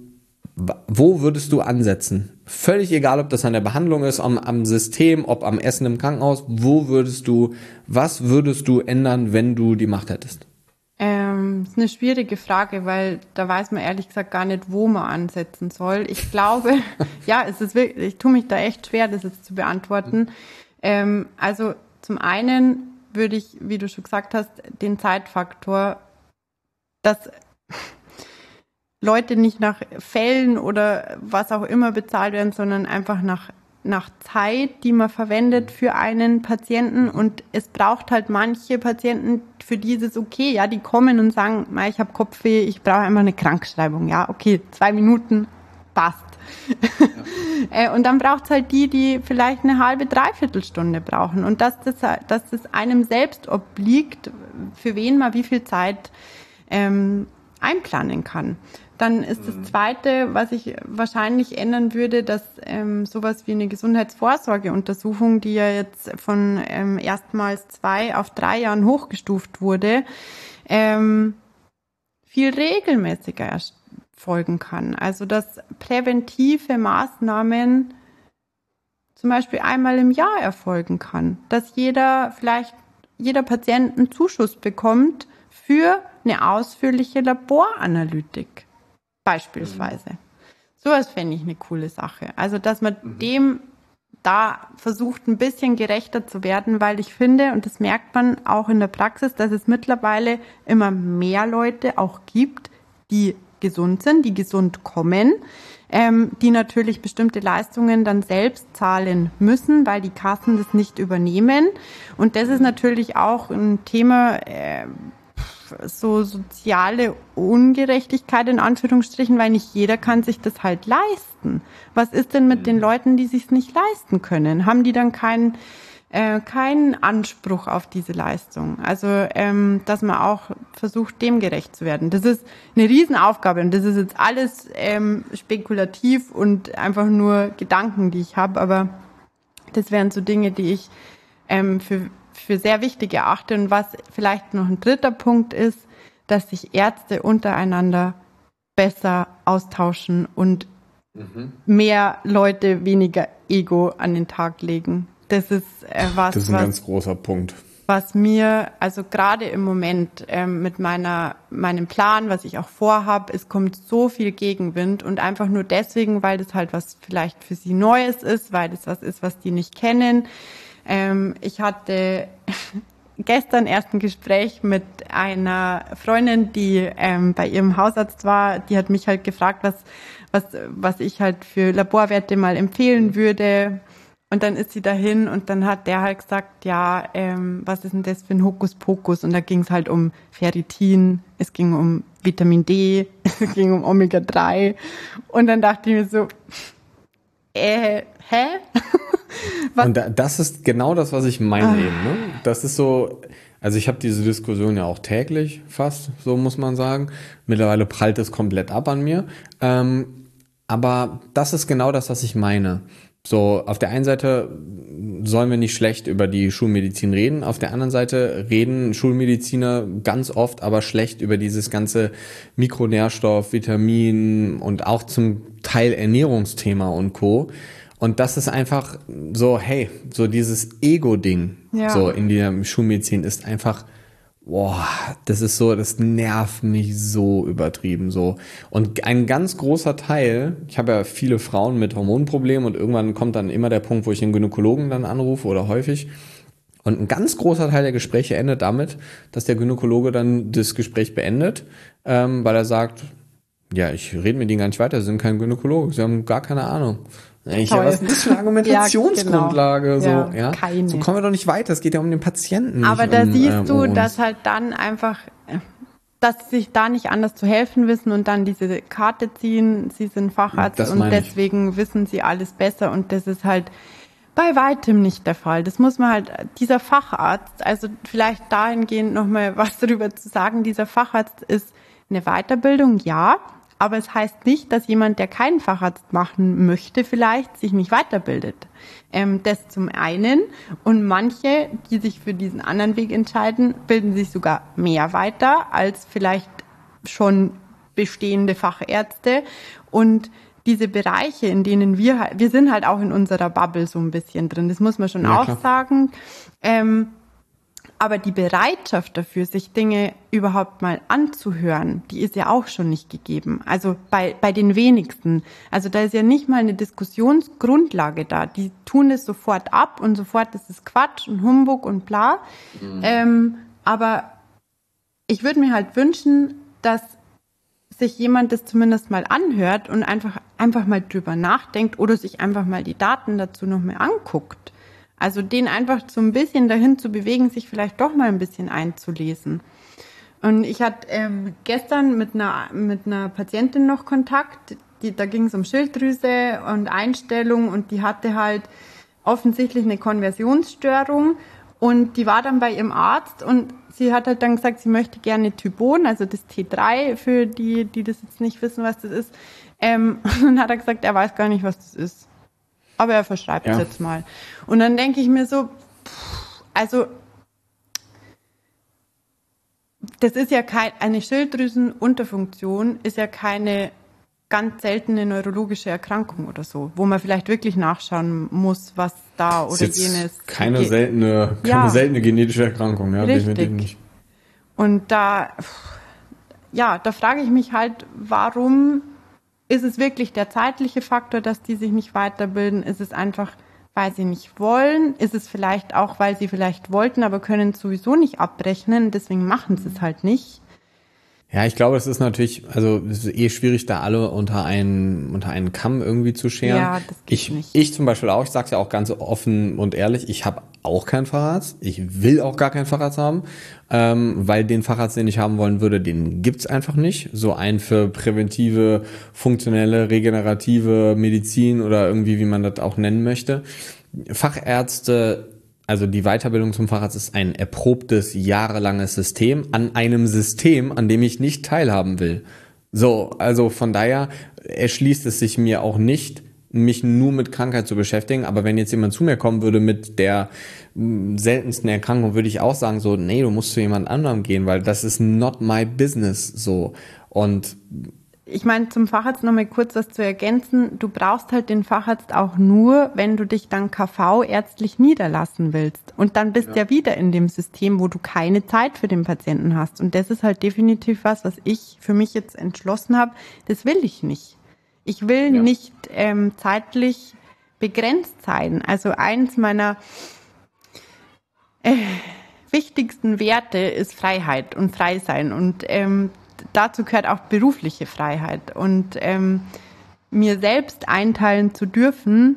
wo würdest du ansetzen? Völlig egal, ob das an der Behandlung ist, am, am System, ob am Essen im Krankenhaus, wo würdest du, was würdest du ändern, wenn du die Macht hättest? Ähm, ist eine schwierige Frage, weil da weiß man ehrlich gesagt gar nicht, wo man ansetzen soll. Ich glaube, ja, es ist wirklich, ich tue mich da echt schwer, das jetzt zu beantworten. Ähm, also zum einen würde ich, wie du schon gesagt hast, den Zeitfaktor, dass Leute nicht nach Fällen oder was auch immer bezahlt werden, sondern einfach nach nach Zeit, die man verwendet für einen Patienten. Und es braucht halt manche Patienten, für die ist es okay, ja, die kommen und sagen, ich habe Kopfweh, ich brauche einfach eine Krankschreibung, ja, okay, zwei Minuten, passt. Ja. Und dann braucht es halt die, die vielleicht eine halbe, dreiviertel Stunde brauchen. Und dass das, dass das einem selbst obliegt, für wen man wie viel Zeit ähm, einplanen kann. Dann ist das Zweite, was ich wahrscheinlich ändern würde, dass ähm, sowas wie eine Gesundheitsvorsorgeuntersuchung, die ja jetzt von ähm, erstmals zwei auf drei Jahren hochgestuft wurde, ähm, viel regelmäßiger erfolgen kann. Also dass präventive Maßnahmen zum Beispiel einmal im Jahr erfolgen kann. Dass jeder, vielleicht jeder Patient einen Zuschuss bekommt für eine ausführliche Laboranalytik. Beispielsweise. Sowas fände ich eine coole Sache. Also, dass man mhm. dem da versucht, ein bisschen gerechter zu werden, weil ich finde, und das merkt man auch in der Praxis, dass es mittlerweile immer mehr Leute auch gibt, die gesund sind, die gesund kommen, ähm, die natürlich bestimmte Leistungen dann selbst zahlen müssen, weil die Kassen das nicht übernehmen. Und das ist natürlich auch ein Thema, äh, so soziale Ungerechtigkeit in Anführungsstrichen, weil nicht jeder kann sich das halt leisten. Was ist denn mit den Leuten, die sich's nicht leisten können? Haben die dann keinen äh, keinen Anspruch auf diese Leistung? Also, ähm, dass man auch versucht, dem gerecht zu werden. Das ist eine Riesenaufgabe und das ist jetzt alles ähm, spekulativ und einfach nur Gedanken, die ich habe, aber das wären so Dinge, die ich ähm, für für sehr wichtig erachte. Und was vielleicht noch ein dritter Punkt ist, dass sich Ärzte untereinander besser austauschen und mhm. mehr Leute weniger Ego an den Tag legen. Das ist äh, was. Das ist ein was, ganz großer Punkt. was mir, also gerade im Moment ähm, mit meiner meinem Plan, was ich auch vorhab, es kommt so viel Gegenwind und einfach nur deswegen, weil das halt was vielleicht für sie Neues ist, weil das was ist, was die nicht kennen. Ähm, ich hatte gestern erst ein Gespräch mit einer Freundin, die ähm, bei ihrem Hausarzt war. Die hat mich halt gefragt, was was was ich halt für Laborwerte mal empfehlen würde. Und dann ist sie dahin und dann hat der halt gesagt, ja, ähm, was ist denn das für ein Hokuspokus? Und da ging es halt um Ferritin, es ging um Vitamin D, es ging um Omega drei. Und dann dachte ich mir so, äh, hä? Was? Und da, das ist genau das, was ich meine ah. eben. Ne? Das ist so, also ich habe diese Diskussion ja auch täglich fast, so muss man sagen. Mittlerweile prallt es komplett ab an mir. Ähm, aber das ist genau das, was ich meine. So, auf der einen Seite sollen wir nicht schlecht über die Schulmedizin reden, auf der anderen Seite reden Schulmediziner ganz oft aber schlecht über dieses ganze Mikronährstoff, Vitamin und auch zum Teil Ernährungsthema und Co. Und das ist einfach so, hey, so dieses Ego-Ding ja. so in der Schulmedizin ist einfach, boah, das ist so, das nervt mich so übertrieben so. Und ein ganz großer Teil, ich habe ja viele Frauen mit Hormonproblemen und irgendwann kommt dann immer der Punkt, wo ich den Gynäkologen dann anrufe oder häufig. Und ein ganz großer Teil der Gespräche endet damit, dass der Gynäkologe dann das Gespräch beendet, ähm, weil er sagt, ja, ich rede mit Ihnen gar nicht weiter, Sie sind kein Gynäkologe, Sie haben gar keine Ahnung. Ich habe was ist für eine Argumentationsgrundlage? Ja, genau. So, ja? Keine. So kommen wir doch nicht weiter. Es geht ja um den Patienten. Aber da um, siehst äh, du, um dass halt dann einfach, dass sie sich da nicht anders zu helfen wissen und dann diese Karte ziehen. Sie sind Facharzt das und deswegen ich. wissen sie alles besser und das ist halt bei weitem nicht der Fall. Das muss man halt, dieser Facharzt, also vielleicht dahingehend nochmal was darüber zu sagen, dieser Facharzt ist eine Weiterbildung, ja. Aber es heißt nicht, dass jemand, der keinen Facharzt machen möchte, vielleicht sich nicht weiterbildet. Ähm, das zum einen. Und manche, die sich für diesen anderen Weg entscheiden, bilden sich sogar mehr weiter als vielleicht schon bestehende Fachärzte. Und diese Bereiche, in denen wir halt, wir sind halt auch in unserer Bubble so ein bisschen drin. Das muss man schon ja, auch klar. sagen. Ähm, Aber die Bereitschaft dafür, sich Dinge überhaupt mal anzuhören, die ist ja auch schon nicht gegeben. Also bei, bei den wenigsten. Also da ist ja nicht mal eine Diskussionsgrundlage da. Die tun es sofort ab und sofort ist es Quatsch und Humbug und bla. Mhm. Ähm, aber ich würde mir halt wünschen, dass sich jemand das zumindest mal anhört und einfach, einfach mal drüber nachdenkt oder sich einfach mal die Daten dazu noch mal anguckt. Also den einfach so ein bisschen dahin zu bewegen, sich vielleicht doch mal ein bisschen einzulesen. Und ich hatte ähm, gestern mit einer mit einer Patientin noch Kontakt, die, da ging es um Schilddrüse und Einstellung und die hatte halt offensichtlich eine Konversionsstörung und die war dann bei ihrem Arzt und sie hat halt dann gesagt, sie möchte gerne Thybon, also das T drei, für die, die das jetzt nicht wissen, was das ist. Ähm, und dann hat er gesagt, er weiß gar nicht, was das ist. Aber er verschreibt es ja. jetzt mal. Und dann denke ich mir so, pff, also das ist ja kein, eine Schilddrüsenunterfunktion ist ja keine ganz seltene neurologische Erkrankung oder so, wo man vielleicht wirklich nachschauen muss, was da oder ist jenes. Keine seltene, keine ja. seltene genetische Erkrankung, ja, definitiv nicht. Und da, ja, da frage ich mich halt, warum ist es wirklich der zeitliche Faktor, dass die sich nicht weiterbilden? Ist es einfach, weil sie nicht wollen? Ist es vielleicht auch, weil sie vielleicht wollten, aber können es sowieso nicht abrechnen? Deswegen machen sie es halt nicht. Ja, ich glaube, es ist natürlich, also es ist eh schwierig, da alle unter einen unter einen Kamm irgendwie zu scheren. Ja, das geht ich, nicht. Ich zum Beispiel auch, ich sag's ja auch ganz offen und ehrlich, ich habe auch keinen Facharzt. Ich will auch gar keinen Facharzt haben, ähm, weil den Facharzt, den ich haben wollen würde, den gibt's einfach nicht. So ein für präventive, funktionelle, regenerative Medizin oder irgendwie, wie man das auch nennen möchte. Fachärzte, also die Weiterbildung zum Facharzt ist ein erprobtes, jahrelanges System an einem System, an dem ich nicht teilhaben will. So, also von daher erschließt es sich mir auch nicht, mich nur mit Krankheit zu beschäftigen. Aber wenn jetzt jemand zu mir kommen würde mit der seltensten Erkrankung, würde ich auch sagen so, nee, du musst zu jemand anderem gehen, weil das ist not my business, so. Und ich meine, zum Facharzt noch mal kurz was zu ergänzen. Du brauchst halt den Facharzt auch nur, wenn du dich dann K V ärztlich niederlassen willst. Und dann bist ja. ja wieder in dem System, wo du keine Zeit für den Patienten hast. Und das ist halt definitiv was, was ich für mich jetzt entschlossen habe. Das will ich nicht. Ich will ja. nicht ähm, zeitlich begrenzt sein. Also eins meiner äh, wichtigsten Werte ist Freiheit und Freisein. Und ähm, dazu gehört auch berufliche Freiheit. Und ähm, mir selbst einteilen zu dürfen,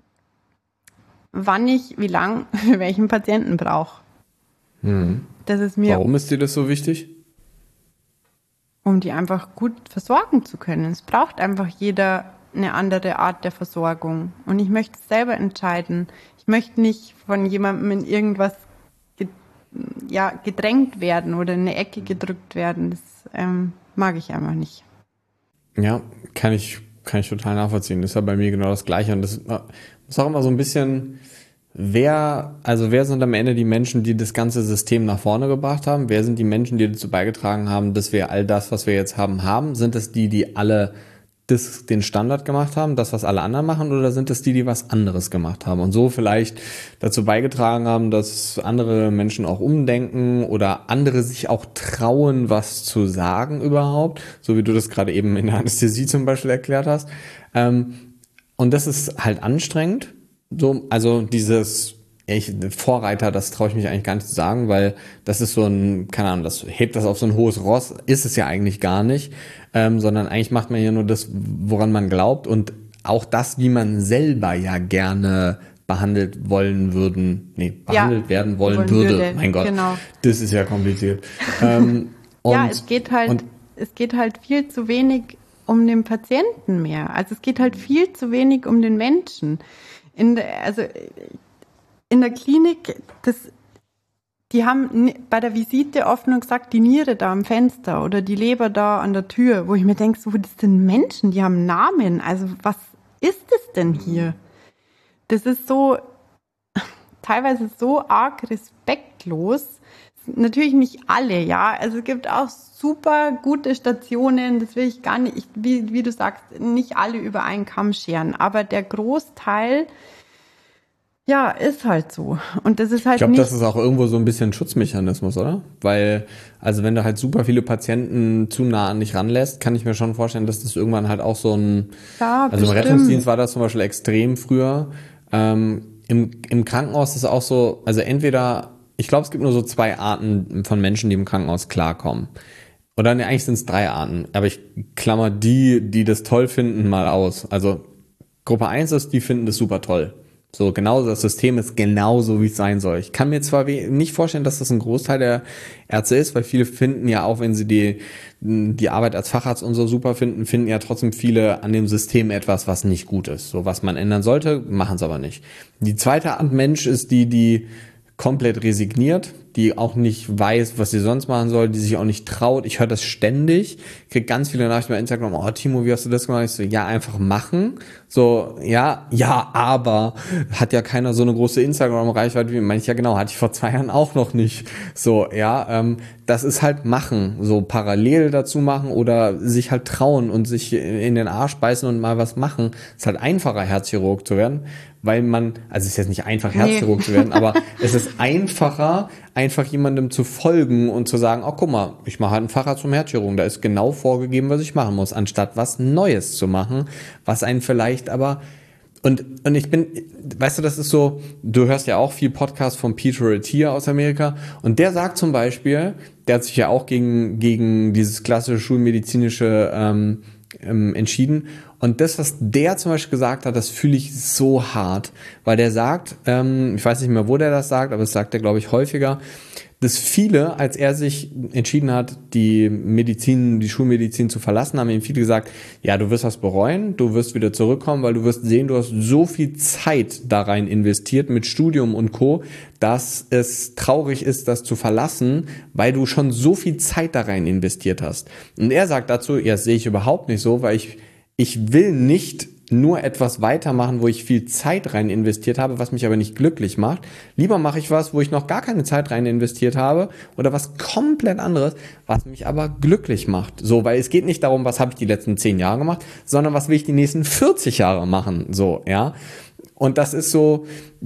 wann ich, wie lang, für welchen Patienten brauche. Hm. Das ist mir. Warum ist dir das so wichtig? Um die einfach gut versorgen zu können. Es braucht einfach jeder eine andere Art der Versorgung. Und ich möchte es selber entscheiden. Ich möchte nicht von jemandem in irgendwas ge- ja, gedrängt werden oder in eine Ecke gedrückt werden. Das ähm, mag ich einfach nicht. Ja, kann ich, kann ich total nachvollziehen. Das ist ja bei mir genau das Gleiche. Und das ist auch immer so ein bisschen, wer, also wer sind am Ende die Menschen, die das ganze System nach vorne gebracht haben? Wer sind die Menschen, die dazu beigetragen haben, dass wir all das, was wir jetzt haben, haben? Sind es die, die alle das, den Standard gemacht haben, das, was alle anderen machen, oder sind es die, die was anderes gemacht haben und so vielleicht dazu beigetragen haben, dass andere Menschen auch umdenken oder andere sich auch trauen, was zu sagen überhaupt, so wie du das gerade eben in der Anästhesie zum Beispiel erklärt hast. Ähm, und das ist halt anstrengend. So, also dieses ich, Vorreiter, das traue ich mich eigentlich gar nicht zu sagen, weil das ist so ein, keine Ahnung, das hebt das auf so ein hohes Ross, ist es ja eigentlich gar nicht, ähm, sondern eigentlich macht man ja nur das, woran man glaubt und auch das, wie man selber ja gerne behandelt wollen würden, nee, behandelt ja, werden wollen, wollen würde. würde, mein Gott, genau. Das ist ja kompliziert. ähm, und, ja, es geht halt, und, es geht halt viel zu wenig um den Patienten mehr, also es geht halt viel zu wenig um den Menschen. In der, also in der Klinik, das, die haben bei der Visite oft nur gesagt, die Niere da am Fenster oder die Leber da an der Tür, wo ich mir denke, so, das sind Menschen, die haben Namen. Also was ist das denn hier? Das ist so, teilweise so arg respektlos. Natürlich nicht alle, ja. Also es gibt auch super gute Stationen, das will ich gar nicht, ich, wie, wie du sagst, nicht alle über einen Kamm scheren, aber der Großteil, ja, ist halt so. Und das ist halt Ich glaube, nicht. das ist auch irgendwo so ein bisschen Schutzmechanismus, oder? Weil, also wenn du halt super viele Patienten zu nah an dich ranlässt, kann ich mir schon vorstellen, dass das irgendwann halt auch so ein, ja, also im Rettungsdienst war das zum Beispiel extrem früher. Ähm, im, im Krankenhaus ist es auch so, also entweder, ich glaube, es gibt nur so zwei Arten von Menschen, die im Krankenhaus klarkommen. Oder ne, eigentlich sind es drei Arten, aber ich klammer die, die das toll finden, mal aus. Also Gruppe eins ist, die finden das super toll. So, genauso, das System ist genauso, wie es sein soll. Ich kann mir zwar nicht vorstellen, dass das ein Großteil der Ärzte ist, weil viele finden ja auch, wenn sie die, die Arbeit als Facharzt und so super finden, finden ja trotzdem viele an dem System etwas, was nicht gut ist. So, was man ändern sollte, machen es aber nicht. Die zweite Art Mensch ist die, die komplett resigniert, die auch nicht weiß, was sie sonst machen soll, die sich auch nicht traut. Ich höre das ständig, kriege ganz viele Nachrichten bei Instagram, oh Timo, wie hast du das gemacht? Ich so, ja, einfach machen. So, ja, ja, aber hat ja keiner so eine große Instagram-Reichweite wie, meine ich ja genau, hatte ich vor zwei Jahren auch noch nicht. So, ja, ähm, das ist halt machen, so parallel dazu machen oder sich halt trauen und sich in den Arsch beißen und mal was machen. Es ist halt einfacher, Herzchirurg zu werden, weil man, also es ist jetzt nicht einfach, Herzchirurg nee. zu werden, aber es ist einfacher, einfach jemandem zu folgen und zu sagen, oh guck mal, ich mache halt einen Facharzt zum Herzchirurgen, da ist genau vorgegeben, was ich machen muss, anstatt was Neues zu machen, was einen vielleicht aber, und und ich bin, weißt du, das ist so, du hörst ja auch viel Podcast von Peter Attia aus Amerika und der sagt zum Beispiel, der hat sich ja auch gegen gegen dieses klassische schulmedizinische ähm, ähm, entschieden. Und das, was der zum Beispiel gesagt hat, das fühle ich so hart, weil der sagt, ähm, ich weiß nicht mehr, wo der das sagt, aber das sagt er, glaube ich, häufiger, dass viele, als er sich entschieden hat, die Medizin, die Schulmedizin zu verlassen, haben ihm viele gesagt, ja, du wirst was bereuen, du wirst wieder zurückkommen, weil du wirst sehen, du hast so viel Zeit da rein investiert mit Studium und Co., dass es traurig ist, das zu verlassen, weil du schon so viel Zeit da rein investiert hast. Und er sagt dazu, ja, das sehe ich überhaupt nicht so, weil ich Ich will nicht nur etwas weitermachen, wo ich viel Zeit rein investiert habe, was mich aber nicht glücklich macht. Lieber mache ich was, wo ich noch gar keine Zeit rein investiert habe oder was komplett anderes, was mich aber glücklich macht. So, weil es geht nicht darum, was habe ich die letzten zehn Jahre gemacht, sondern was will ich die nächsten vierzig Jahre machen. So, ja. Und das ist so,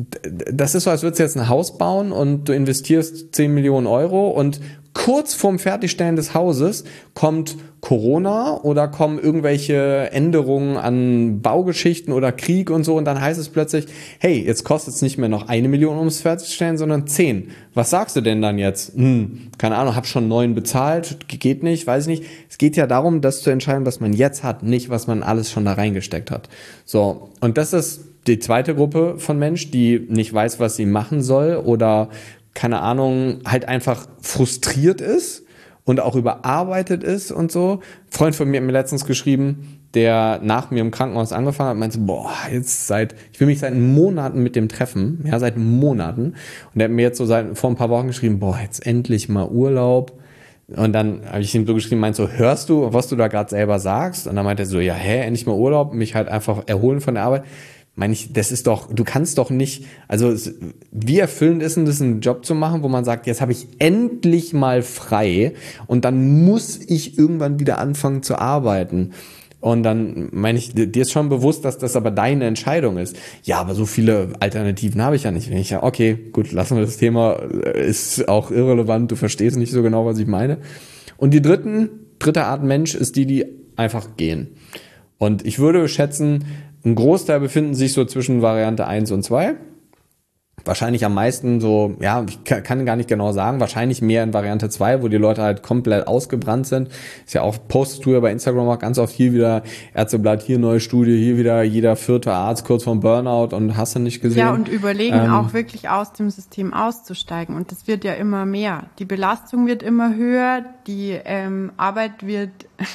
das ist so, als würdest du jetzt ein Haus bauen und du investierst zehn Millionen Euro und kurz vorm Fertigstellen des Hauses kommt Corona oder kommen irgendwelche Änderungen an Baugeschichten oder Krieg und so und dann heißt es plötzlich, hey, jetzt kostet es nicht mehr noch eine Million, um es fertigzustellen, sondern zehn. Was sagst du denn dann jetzt? Hm, keine Ahnung, hab schon neun bezahlt, geht nicht, weiß ich nicht. Es geht ja darum, das zu entscheiden, was man jetzt hat, nicht was man alles schon da reingesteckt hat. So, und das ist die zweite Gruppe von Mensch, die nicht weiß, was sie machen soll oder keine Ahnung, halt einfach frustriert ist und auch überarbeitet ist und so. Ein Freund von mir hat mir letztens geschrieben, der nach mir im Krankenhaus angefangen hat, meinte, boah, jetzt seit, ich will mich seit Monaten mit dem treffen, ja, seit Monaten. Und der hat mir jetzt so seit, vor ein paar Wochen geschrieben, boah, jetzt endlich mal Urlaub. Und dann habe ich ihm so geschrieben, meinst du, hörst du, was du da gerade selber sagst? Und dann meinte er so, ja, hä, endlich mal Urlaub, mich halt einfach erholen von der Arbeit. Meine ich, das ist doch, du kannst doch nicht, also es, wie erfüllend ist denn das, einen Job zu machen, wo man sagt, jetzt habe ich endlich mal frei und dann muss ich irgendwann wieder anfangen zu arbeiten. Und dann meine ich, dir ist schon bewusst, dass das aber deine Entscheidung ist. Ja, aber so viele Alternativen habe ich ja nicht. Wenn ich ja, okay, gut, lassen wir das Thema, ist auch irrelevant, du verstehst nicht so genau, was ich meine. Und die dritten, dritte Art Mensch ist die, die einfach gehen. Und ich würde schätzen, ein Großteil befinden sich so zwischen Variante eins und zwei. Wahrscheinlich am meisten so, ja, ich kann gar nicht genau sagen, wahrscheinlich mehr in Variante zwei, wo die Leute halt komplett ausgebrannt sind. Ist ja auch, postest du ja bei Instagram auch ganz oft hier wieder Ärzteblatt, hier neue Studie, hier wieder jeder vierte Arzt kurz vorm Burnout und hast du nicht gesehen. Ja, und überlegen ähm, auch wirklich aus dem System auszusteigen. Und das wird ja immer mehr. Die Belastung wird immer höher, die ähm, Arbeit wird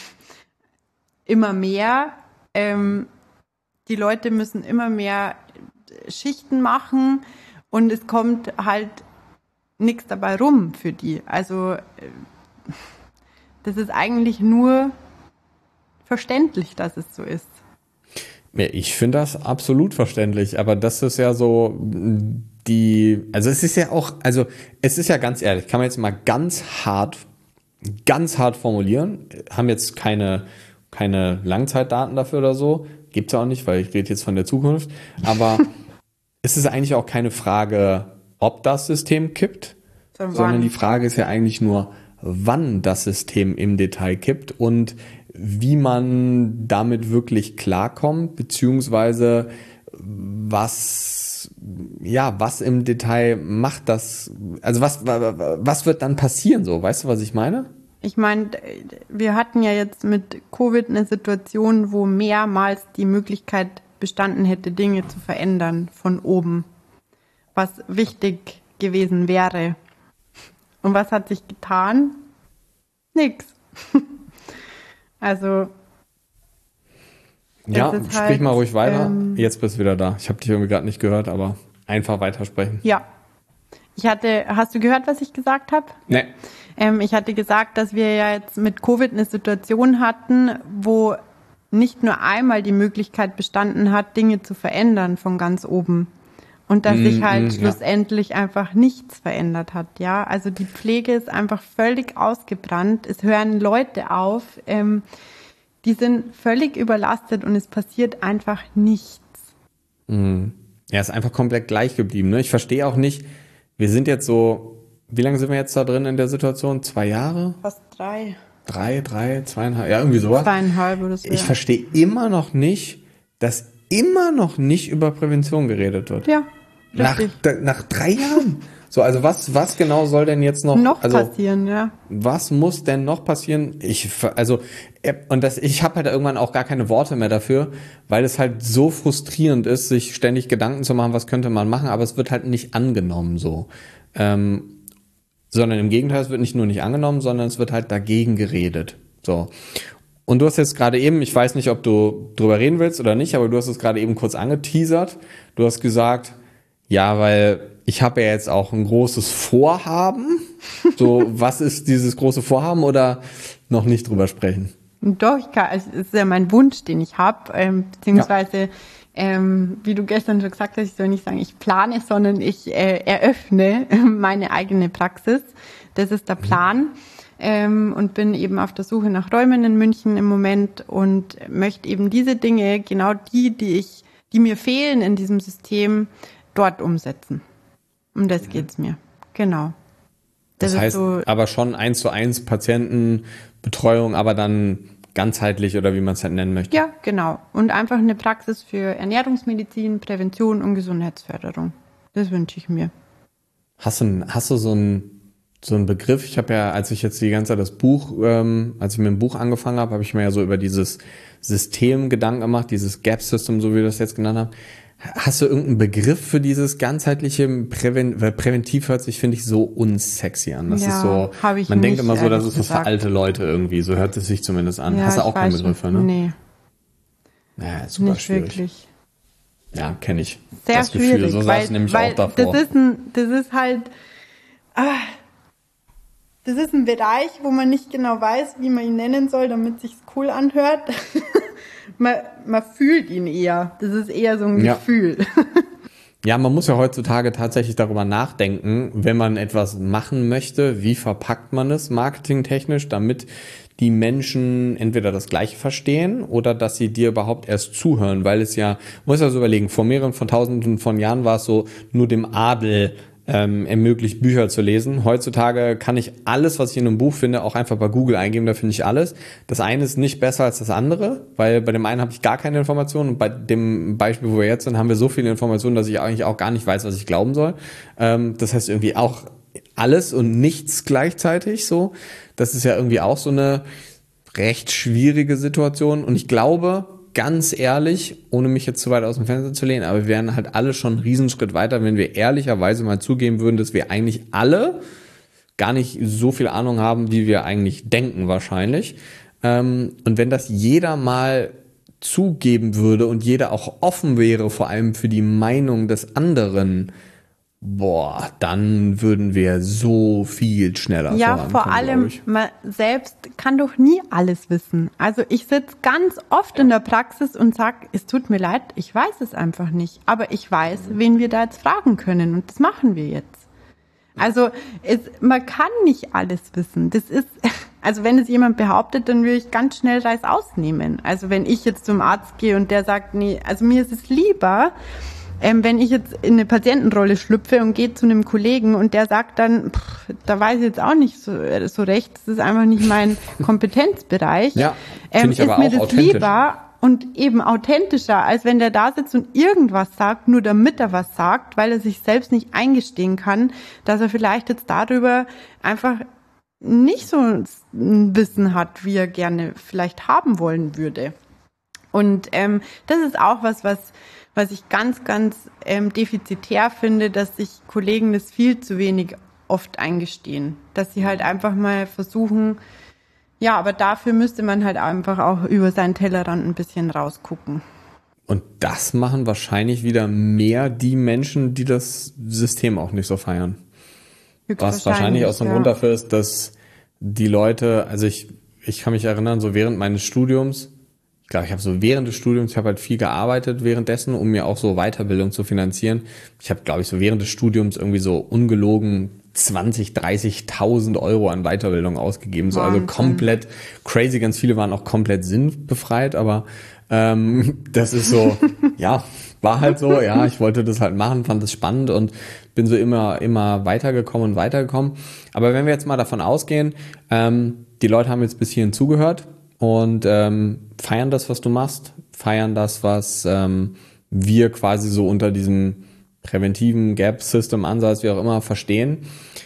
immer mehr. Ähm, die Leute müssen immer mehr Schichten machen und es kommt halt nichts dabei rum für die. Also das ist eigentlich nur verständlich, dass es so ist. Ja, ich finde das absolut verständlich, aber das ist ja so die, also es ist ja auch, also es ist ja ganz ehrlich, kann man jetzt mal ganz hart, ganz hart formulieren, haben jetzt keine, keine Langzeitdaten dafür oder so, gibt's ja auch nicht, weil ich rede jetzt von der Zukunft, aber es ist eigentlich auch keine Frage, ob das System kippt, so, sondern die Frage ist ja eigentlich nur, wann das System im Detail kippt und wie man damit wirklich klarkommt, beziehungsweise was, ja, was im Detail macht das, also was, was wird dann passieren so, weißt du, was ich meine? Ich meine, wir hatten ja jetzt mit Covid eine Situation, wo mehrmals die Möglichkeit bestanden hätte, Dinge zu verändern von oben, was wichtig gewesen wäre. Und was hat sich getan? Nix. Also ja, sprich halt, mal ruhig weiter. Ähm, Jetzt bist du wieder da. Ich habe dich irgendwie gerade nicht gehört, aber einfach weitersprechen. Ja. Ich hatte, hast du gehört, was ich gesagt habe? Nee. Ähm, ich hatte gesagt, dass wir ja jetzt mit Covid eine Situation hatten, wo nicht nur einmal die Möglichkeit bestanden hat, Dinge zu verändern von ganz oben. Und dass mm, sich halt mm, schlussendlich ja. einfach nichts verändert hat, ja. Also die Pflege ist einfach völlig ausgebrannt. Es hören Leute auf, ähm, die sind völlig überlastet und es passiert einfach nichts. Mm. Ja, ist einfach komplett gleich geblieben, ne? Ich verstehe auch nicht, wir sind jetzt so, wie lange sind wir jetzt da drin in der Situation? Zwei Jahre? Fast drei. Drei, drei, zweieinhalb, ja, irgendwie sowas. Zweieinhalb oder so. Ich verstehe immer noch nicht, dass immer noch nicht über Prävention geredet wird. Ja, nach, nach drei Jahren? So, also was, was genau soll denn jetzt noch, noch also, passieren, ja. Was muss denn noch passieren? Ich, also, und das, ich habe halt irgendwann auch gar keine Worte mehr dafür, weil es halt so frustrierend ist, sich ständig Gedanken zu machen, was könnte man machen, aber es wird halt nicht angenommen so. Ähm, sondern im Gegenteil, es wird nicht nur nicht angenommen, sondern es wird halt dagegen geredet. So. Und du hast jetzt gerade eben, ich weiß nicht, ob du drüber reden willst oder nicht, aber du hast es gerade eben kurz angeteasert. Du hast gesagt, ja, weil ich habe ja jetzt auch ein großes Vorhaben. So, was ist dieses große Vorhaben oder noch nicht drüber sprechen? Doch, ich kann, also es ist ja mein Wunsch, den ich habe, ähm, beziehungsweise, ja. ähm, wie du gestern schon gesagt hast, ich soll nicht sagen, ich plane, sondern ich äh, eröffne meine eigene Praxis. Das ist der Plan. Mhm. Ähm, und bin eben auf der Suche nach Räumen in München im Moment und möchte eben diese Dinge, genau die, die ich, die mir fehlen in diesem System, dort umsetzen. Um das mhm. geht's mir. Genau. Das, das heißt so, aber schon eins zu eins Patientenbetreuung, aber dann ganzheitlich oder wie man es halt nennen möchte. Ja, genau. Und einfach eine Praxis für Ernährungsmedizin, Prävention und Gesundheitsförderung. Das wünsche ich mir. Hast du, hast du so einen so einen Begriff? Ich habe ja, als ich jetzt die ganze Zeit das Buch, ähm, als ich mit dem Buch angefangen habe, habe ich mir ja so über dieses System Gedanken gemacht, dieses Gap System, so wie du das jetzt genannt hast. Hast du irgendeinen Begriff für dieses ganzheitliche Präven- Präventiv hört sich, finde ich, so unsexy an. Das ja, ist so, hab ich man nicht, denkt immer so, das ist was gesagt. für alte Leute irgendwie. So hört es sich zumindest an. Ja, Hast du auch keinen Begriff für, ne? Nee. Naja, super nicht schwierig. Wirklich. Ja, kenne ich. Sehr das Gefühl, schwierig, so saß weil, ich nämlich weil auch davor. Das ist, ein, das ist halt, ah, das ist ein Bereich, wo man nicht genau weiß, wie man ihn nennen soll, damit es sich cool anhört. man, man fühlt ihn eher. Das ist eher so ein ja. Gefühl. Ja, man muss ja heutzutage tatsächlich darüber nachdenken, wenn man etwas machen möchte, wie verpackt man es marketingtechnisch, damit die Menschen entweder das Gleiche verstehen oder dass sie dir überhaupt erst zuhören, weil es ja, muss ja so überlegen, vor mehreren von tausenden von Jahren war es so, nur dem Adel ähm, ermöglicht, Bücher zu lesen. Heutzutage kann ich alles, was ich in einem Buch finde, auch einfach bei Google eingeben, da finde ich alles. Das eine ist nicht besser als das andere, weil bei dem einen habe ich gar keine Informationen und bei dem Beispiel, wo wir jetzt sind, haben wir so viele Informationen, dass ich eigentlich auch gar nicht weiß, was ich glauben soll. Ähm, das heißt irgendwie auch alles und nichts gleichzeitig so. Das ist ja irgendwie auch so eine recht schwierige Situation und ich glaube, ganz ehrlich, ohne mich jetzt zu weit aus dem Fenster zu lehnen, aber wir wären halt alle schon einen Riesenschritt weiter, wenn wir ehrlicherweise mal zugeben würden, dass wir eigentlich alle gar nicht so viel Ahnung haben, wie wir eigentlich denken wahrscheinlich. Und wenn das jeder mal zugeben würde und jeder auch offen wäre, vor allem für die Meinung des anderen, boah, dann würden wir so viel schneller ja, vorankommen. Ja, vor allem, man selbst kann doch nie alles wissen. Also ich sitze ganz oft ja. in der Praxis und sag, es tut mir leid, ich weiß es einfach nicht. Aber ich weiß, wen wir da jetzt fragen können und das machen wir jetzt. Also es, man kann nicht alles wissen. Das ist, also wenn es jemand behauptet, dann würde ich ganz schnell Reis ausnehmen. Also wenn ich jetzt zum Arzt gehe und der sagt, nee, also mir ist es lieber, Ähm, wenn ich jetzt in eine Patientenrolle schlüpfe und gehe zu einem Kollegen und der sagt dann, pff, da weiß ich jetzt auch nicht so, so recht, das ist einfach nicht mein Kompetenzbereich, ja, ähm, ich ist aber mir auch das lieber und eben authentischer, als wenn der da sitzt und irgendwas sagt, nur damit er was sagt, weil er sich selbst nicht eingestehen kann, dass er vielleicht jetzt darüber einfach nicht so ein Wissen hat, wie er gerne vielleicht haben wollen würde. Und ähm, das ist auch was, was was ich ganz, ganz ähm, defizitär finde, dass sich Kollegen das viel zu wenig oft eingestehen. Dass sie halt einfach mal versuchen, ja, aber dafür müsste man halt einfach auch über seinen Tellerrand ein bisschen rausgucken. Und das machen wahrscheinlich wieder mehr die Menschen, die das System auch nicht so feiern. Was wahrscheinlich auch so ein ja. Grund dafür ist, dass die Leute, also ich, ich kann mich erinnern, so während meines Studiums, ich glaube, ich habe so während des Studiums, ich habe halt viel gearbeitet währenddessen, um mir auch so Weiterbildung zu finanzieren. Ich habe, glaube ich, so während des Studiums irgendwie so ungelogen zwanzig, dreißigtausend Euro an Weiterbildung ausgegeben. So, also komplett crazy. Ganz viele waren auch komplett sinnbefreit, aber ähm, das ist so, ja, war halt so. Ja, ich wollte das halt machen, fand es spannend und bin so immer, immer weitergekommen und weitergekommen. Aber wenn wir jetzt mal davon ausgehen, ähm, die Leute haben jetzt bis hierhin zugehört, und ähm, feiern das, was du machst, feiern das, was ähm, wir quasi so unter diesem präventiven Gap-System-Ansatz, wie auch immer, verstehen.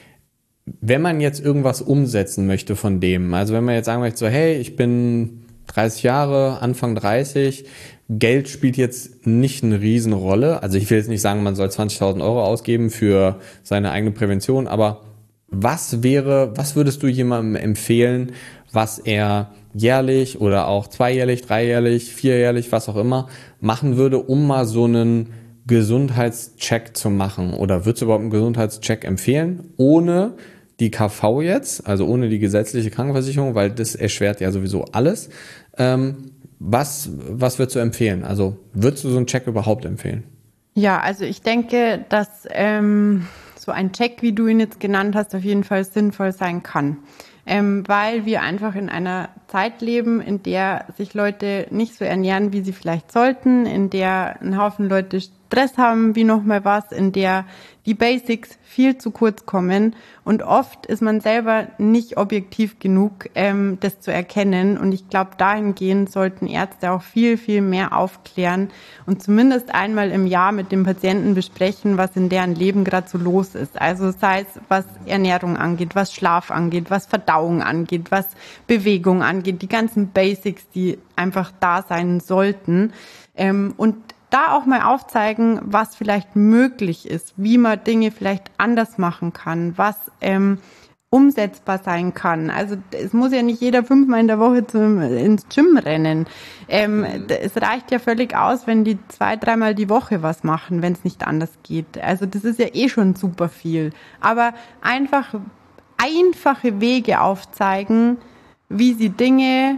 Wenn man jetzt irgendwas umsetzen möchte von dem, also wenn man jetzt sagen möchte, so hey, ich bin dreißig Jahre, Anfang dreißig, Geld spielt jetzt nicht eine Riesenrolle, also ich will jetzt nicht sagen, man soll zwanzigtausend Euro ausgeben für seine eigene Prävention, aber was wäre, was würdest du jemandem empfehlen, was er jährlich oder auch zweijährlich, dreijährlich, vierjährlich, was auch immer, machen würde, um mal so einen Gesundheitscheck zu machen? Oder würdest du überhaupt einen Gesundheitscheck empfehlen, ohne die K V jetzt, also ohne die gesetzliche Krankenversicherung, weil das erschwert ja sowieso alles. Ähm, was, was würdest du empfehlen? Also würdest du so einen Check überhaupt empfehlen? Ja, also ich denke, dass ähm, so ein Check, wie du ihn jetzt genannt hast, auf jeden Fall sinnvoll sein kann. Ähm, weil wir einfach in einer Zeit leben, in der sich Leute nicht so ernähren, wie sie vielleicht sollten, in der ein Haufen Leute Stress haben, wie noch mal was, in der die Basics viel zu kurz kommen und oft ist man selber nicht objektiv genug, ähm, das zu erkennen und ich glaube, dahingehend sollten Ärzte auch viel, viel mehr aufklären und zumindest einmal im Jahr mit dem Patienten besprechen, was in deren Leben gerade so los ist. Also sei es, was Ernährung angeht, was Schlaf angeht, was Verdauung angeht, was Bewegung angeht, die ganzen Basics, die einfach da sein sollten. Ähm, und da auch mal aufzeigen, was vielleicht möglich ist, wie man Dinge vielleicht anders machen kann, was ähm, umsetzbar sein kann. Also es muss ja nicht jeder fünfmal in der Woche zum, ins Gym rennen. Ähm, es reicht ja völlig aus, wenn die zwei, dreimal die Woche was machen, wenn es nicht anders geht. Also das ist ja eh schon super viel. Aber einfach einfache Wege aufzeigen, wie sie Dinge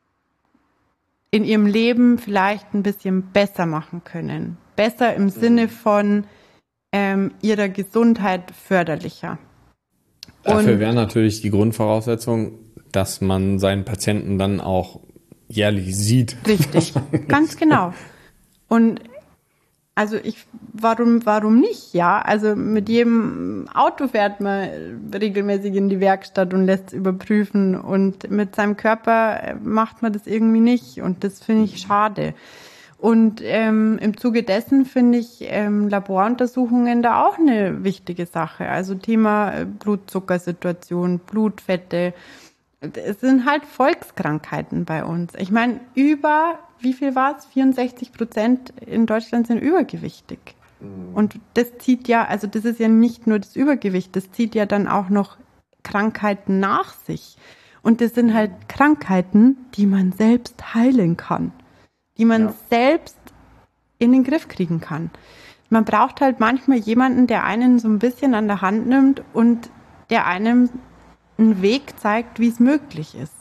in ihrem Leben vielleicht ein bisschen besser machen können. Besser im Sinne von ähm, ihrer Gesundheit förderlicher. Dafür wäre natürlich die Grundvoraussetzung, dass man seinen Patienten dann auch jährlich sieht. Richtig, ganz genau. Und also ich, warum, warum nicht, ja? Also mit jedem Auto fährt man regelmäßig in die Werkstatt und lässt es überprüfen und mit seinem Körper macht man das irgendwie nicht und das finde ich schade. Und ähm, im Zuge dessen finde ich ähm, Laboruntersuchungen da auch eine wichtige Sache. Also Thema Blutzuckersituation, Blutfette. Es sind halt Volkskrankheiten bei uns. Ich meine, über, wie viel war es? vierundsechzig Prozent in Deutschland sind übergewichtig. Mhm. Und das zieht ja, also das ist ja nicht nur das Übergewicht, das zieht ja dann auch noch Krankheiten nach sich. Und das sind halt Krankheiten, die man selbst heilen kann, die man ja. selbst in den Griff kriegen kann. Man braucht halt manchmal jemanden, der einen so ein bisschen an der Hand nimmt und der einem einen Weg zeigt, wie es möglich ist.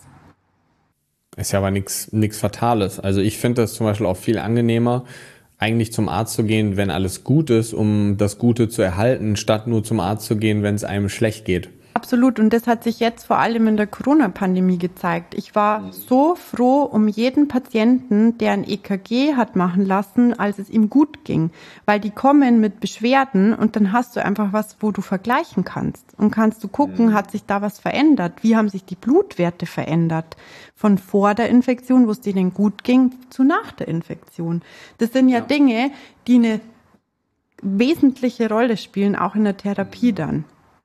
Ist ja aber nichts nichts Fatales. Also ich finde das zum Beispiel auch viel angenehmer, eigentlich zum Arzt zu gehen, wenn alles gut ist, um das Gute zu erhalten, statt nur zum Arzt zu gehen, wenn es einem schlecht geht. Absolut. Und das hat sich jetzt vor allem in der Corona-Pandemie gezeigt. Ich war so froh um jeden Patienten, der ein E K G hat machen lassen, als es ihm gut ging. Weil die kommen mit Beschwerden und dann hast du einfach was, wo du vergleichen kannst. Und kannst du gucken, mhm. hat sich da was verändert? Wie haben sich die Blutwerte verändert? Von vor der Infektion, wo es denen gut ging, zu nach der Infektion. Das sind ja, ja. Dinge, die eine wesentliche Rolle spielen, auch in der Therapie dann.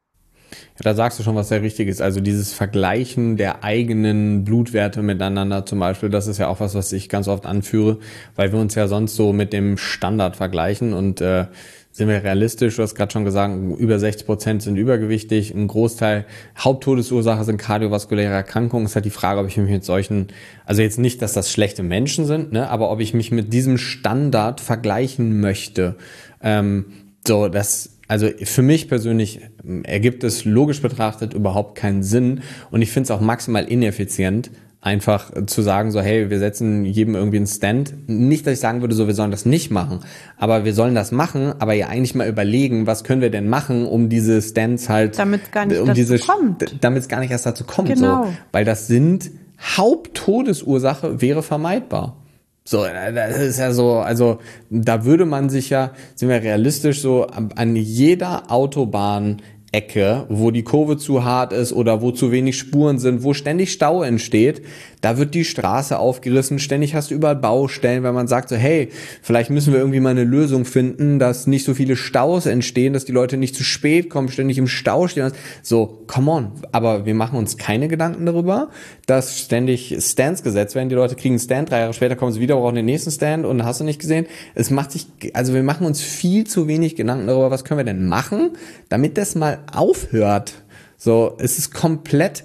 Ja, da sagst du schon, was sehr richtig ist. Also dieses Vergleichen der eigenen Blutwerte miteinander zum Beispiel, das ist ja auch was, was ich ganz oft anführe, weil wir uns ja sonst so mit dem Standard vergleichen und äh, sind wir realistisch, du hast gerade schon gesagt, über sechzig Prozent sind übergewichtig, ein Großteil, Haupttodesursache sind kardiovaskuläre Erkrankungen. Es ist halt die Frage, ob ich mich mit solchen, also jetzt nicht, dass das schlechte Menschen sind, ne, aber ob ich mich mit diesem Standard vergleichen möchte. Ähm, so, das Also für mich persönlich ergibt es logisch betrachtet überhaupt keinen Sinn und ich finde es auch maximal ineffizient, einfach zu sagen so, hey, wir setzen jedem irgendwie einen Stand. Nicht, dass ich sagen würde, so, wir sollen das nicht machen, aber wir sollen das machen, aber ja eigentlich mal überlegen, was können wir denn machen, um diese Stands halt, damit es gar nicht um dazu diese, kommt. Damit es gar nicht erst dazu kommt, genau. so, weil das sind Haupttodesursache wäre vermeidbar. So, das ist ja so, also da würde man sich ja, sind wir realistisch, so an jeder Autobahnecke, wo die Kurve zu hart ist oder wo zu wenig Spuren sind, wo ständig Stau entsteht, da wird die Straße aufgerissen, ständig hast du überall Baustellen, weil man sagt so, hey, vielleicht müssen wir irgendwie mal eine Lösung finden, dass nicht so viele Staus entstehen, dass die Leute nicht zu spät kommen, ständig im Stau stehen. So, come on, aber wir machen uns keine Gedanken darüber, dass ständig Stands gesetzt werden, die Leute kriegen einen Stand, drei Jahre später kommen sie wieder, brauchen den nächsten Stand und hast du nicht gesehen. Es macht sich, also wir machen uns viel zu wenig Gedanken darüber, was können wir denn machen, damit das mal aufhört. So, es ist komplett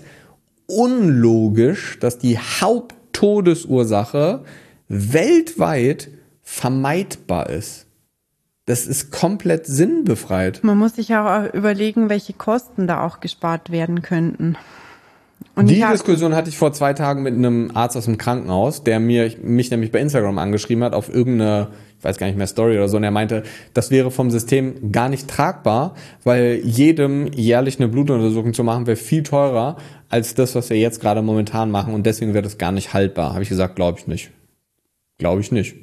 unlogisch, dass die Haupttodesursache weltweit vermeidbar ist. das ist komplett sinnbefreit. Man muss sich auch überlegen, welche Kosten da auch gespart werden könnten. Und die hab, Diskussion hatte ich vor zwei Tagen mit einem Arzt aus dem Krankenhaus, der mir mich nämlich bei Instagram angeschrieben hat, auf irgendeine, ich weiß gar nicht mehr, Story oder so, und er meinte, das wäre vom System gar nicht tragbar, weil jedem jährlich eine Blutuntersuchung zu machen, wäre viel teurer als das, was wir jetzt gerade momentan machen, und deswegen wäre das gar nicht haltbar. Habe ich gesagt, glaube ich nicht. Glaube ich nicht.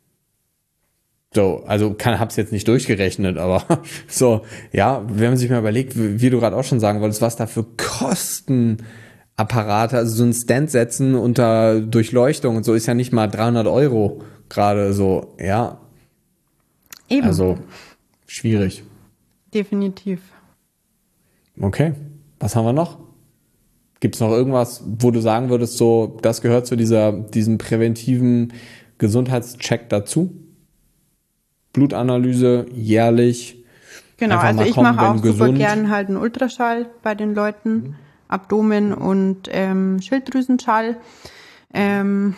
So, also kann, hab's jetzt nicht durchgerechnet, aber so, ja, wenn man sich mal überlegt, wie, wie du gerade auch schon sagen wolltest, was da für Kostenapparate, also so ein Stand setzen unter Durchleuchtung und so ist ja nicht mal dreihundert Euro gerade so, ja. Eben. Also, schwierig. Definitiv. Okay, was haben wir noch? Gibt's noch irgendwas, wo du sagen würdest, so, das gehört zu dieser, diesem präventiven Gesundheitscheck dazu? Blutanalyse jährlich. Genau, also ich mache auch super gern halt einen Ultraschall bei den Leuten, mhm. Abdomen und ähm, Schilddrüsenschall. Ähm,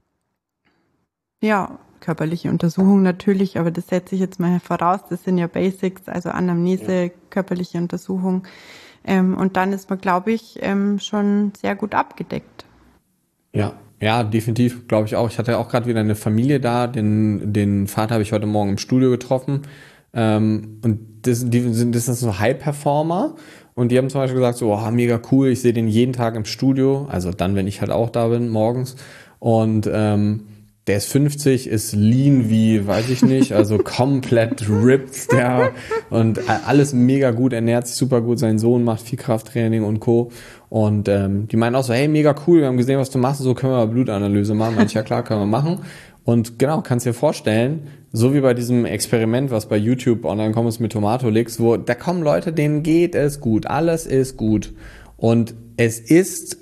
ja, körperliche Untersuchung natürlich, aber das setze ich jetzt mal voraus. Das sind ja Basics, also Anamnese, ja. Körperliche Untersuchung. Ähm, und dann ist man, glaube ich, ähm, schon sehr gut abgedeckt. Ja. Ja, definitiv, glaube ich auch. Ich hatte auch gerade wieder eine Familie da, den, den Vater habe ich heute Morgen im Studio getroffen. Ähm, und das, die sind, das sind so High-Performer. Und die haben zum Beispiel gesagt, so, oh, mega cool, ich sehe den jeden Tag im Studio. Also dann, wenn ich halt auch da bin, morgens. Und ähm, der ist fünfzig, ist lean wie, weiß ich nicht, also komplett ripped, der, und alles mega gut, ernährt sich super gut, sein Sohn macht viel Krafttraining und Co. Und ähm, die meinen auch so, hey, mega cool, wir haben gesehen, was du machst, so können wir mal Blutanalyse machen. Meinte ich, ja klar, können wir machen. Und genau, kannst dir vorstellen, so wie bei diesem Experiment, was bei YouTube online kommt, ist mit Tomatolix, wo da kommen Leute, denen geht es gut, alles ist gut. Und es ist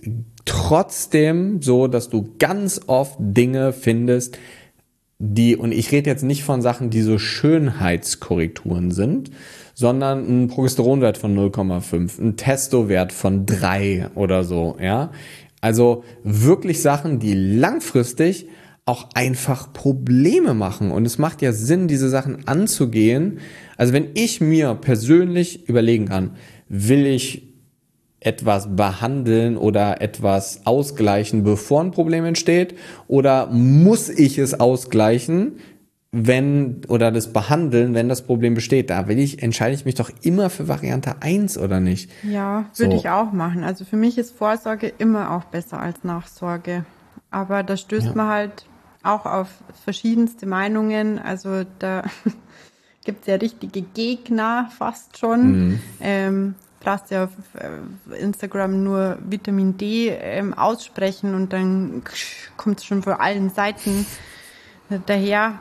trotzdem so, dass du ganz oft Dinge findest, die, und ich rede jetzt nicht von Sachen, die so Schönheitskorrekturen sind, sondern ein Progesteronwert von null Komma fünf, ein Testowert von drei oder so, ja. Also wirklich Sachen, die langfristig auch einfach Probleme machen. Und es macht ja Sinn, diese Sachen anzugehen. Also wenn ich mir persönlich überlegen kann, will ich etwas behandeln oder etwas ausgleichen, bevor ein Problem entsteht, oder muss ich es ausgleichen, wenn, oder das behandeln, wenn das Problem besteht? Da will ich, entscheide ich mich doch immer für Variante eins, oder nicht? Ja, würde so. Ich auch machen. Also für mich ist Vorsorge immer auch besser als Nachsorge. Aber da stößt ja. man halt auch auf verschiedenste Meinungen. Also da gibt es ja richtige Gegner fast schon. Mhm. Ähm, brauchst ja auf Instagram nur Vitamin D ähm, aussprechen und dann kommt es schon von allen Seiten daher.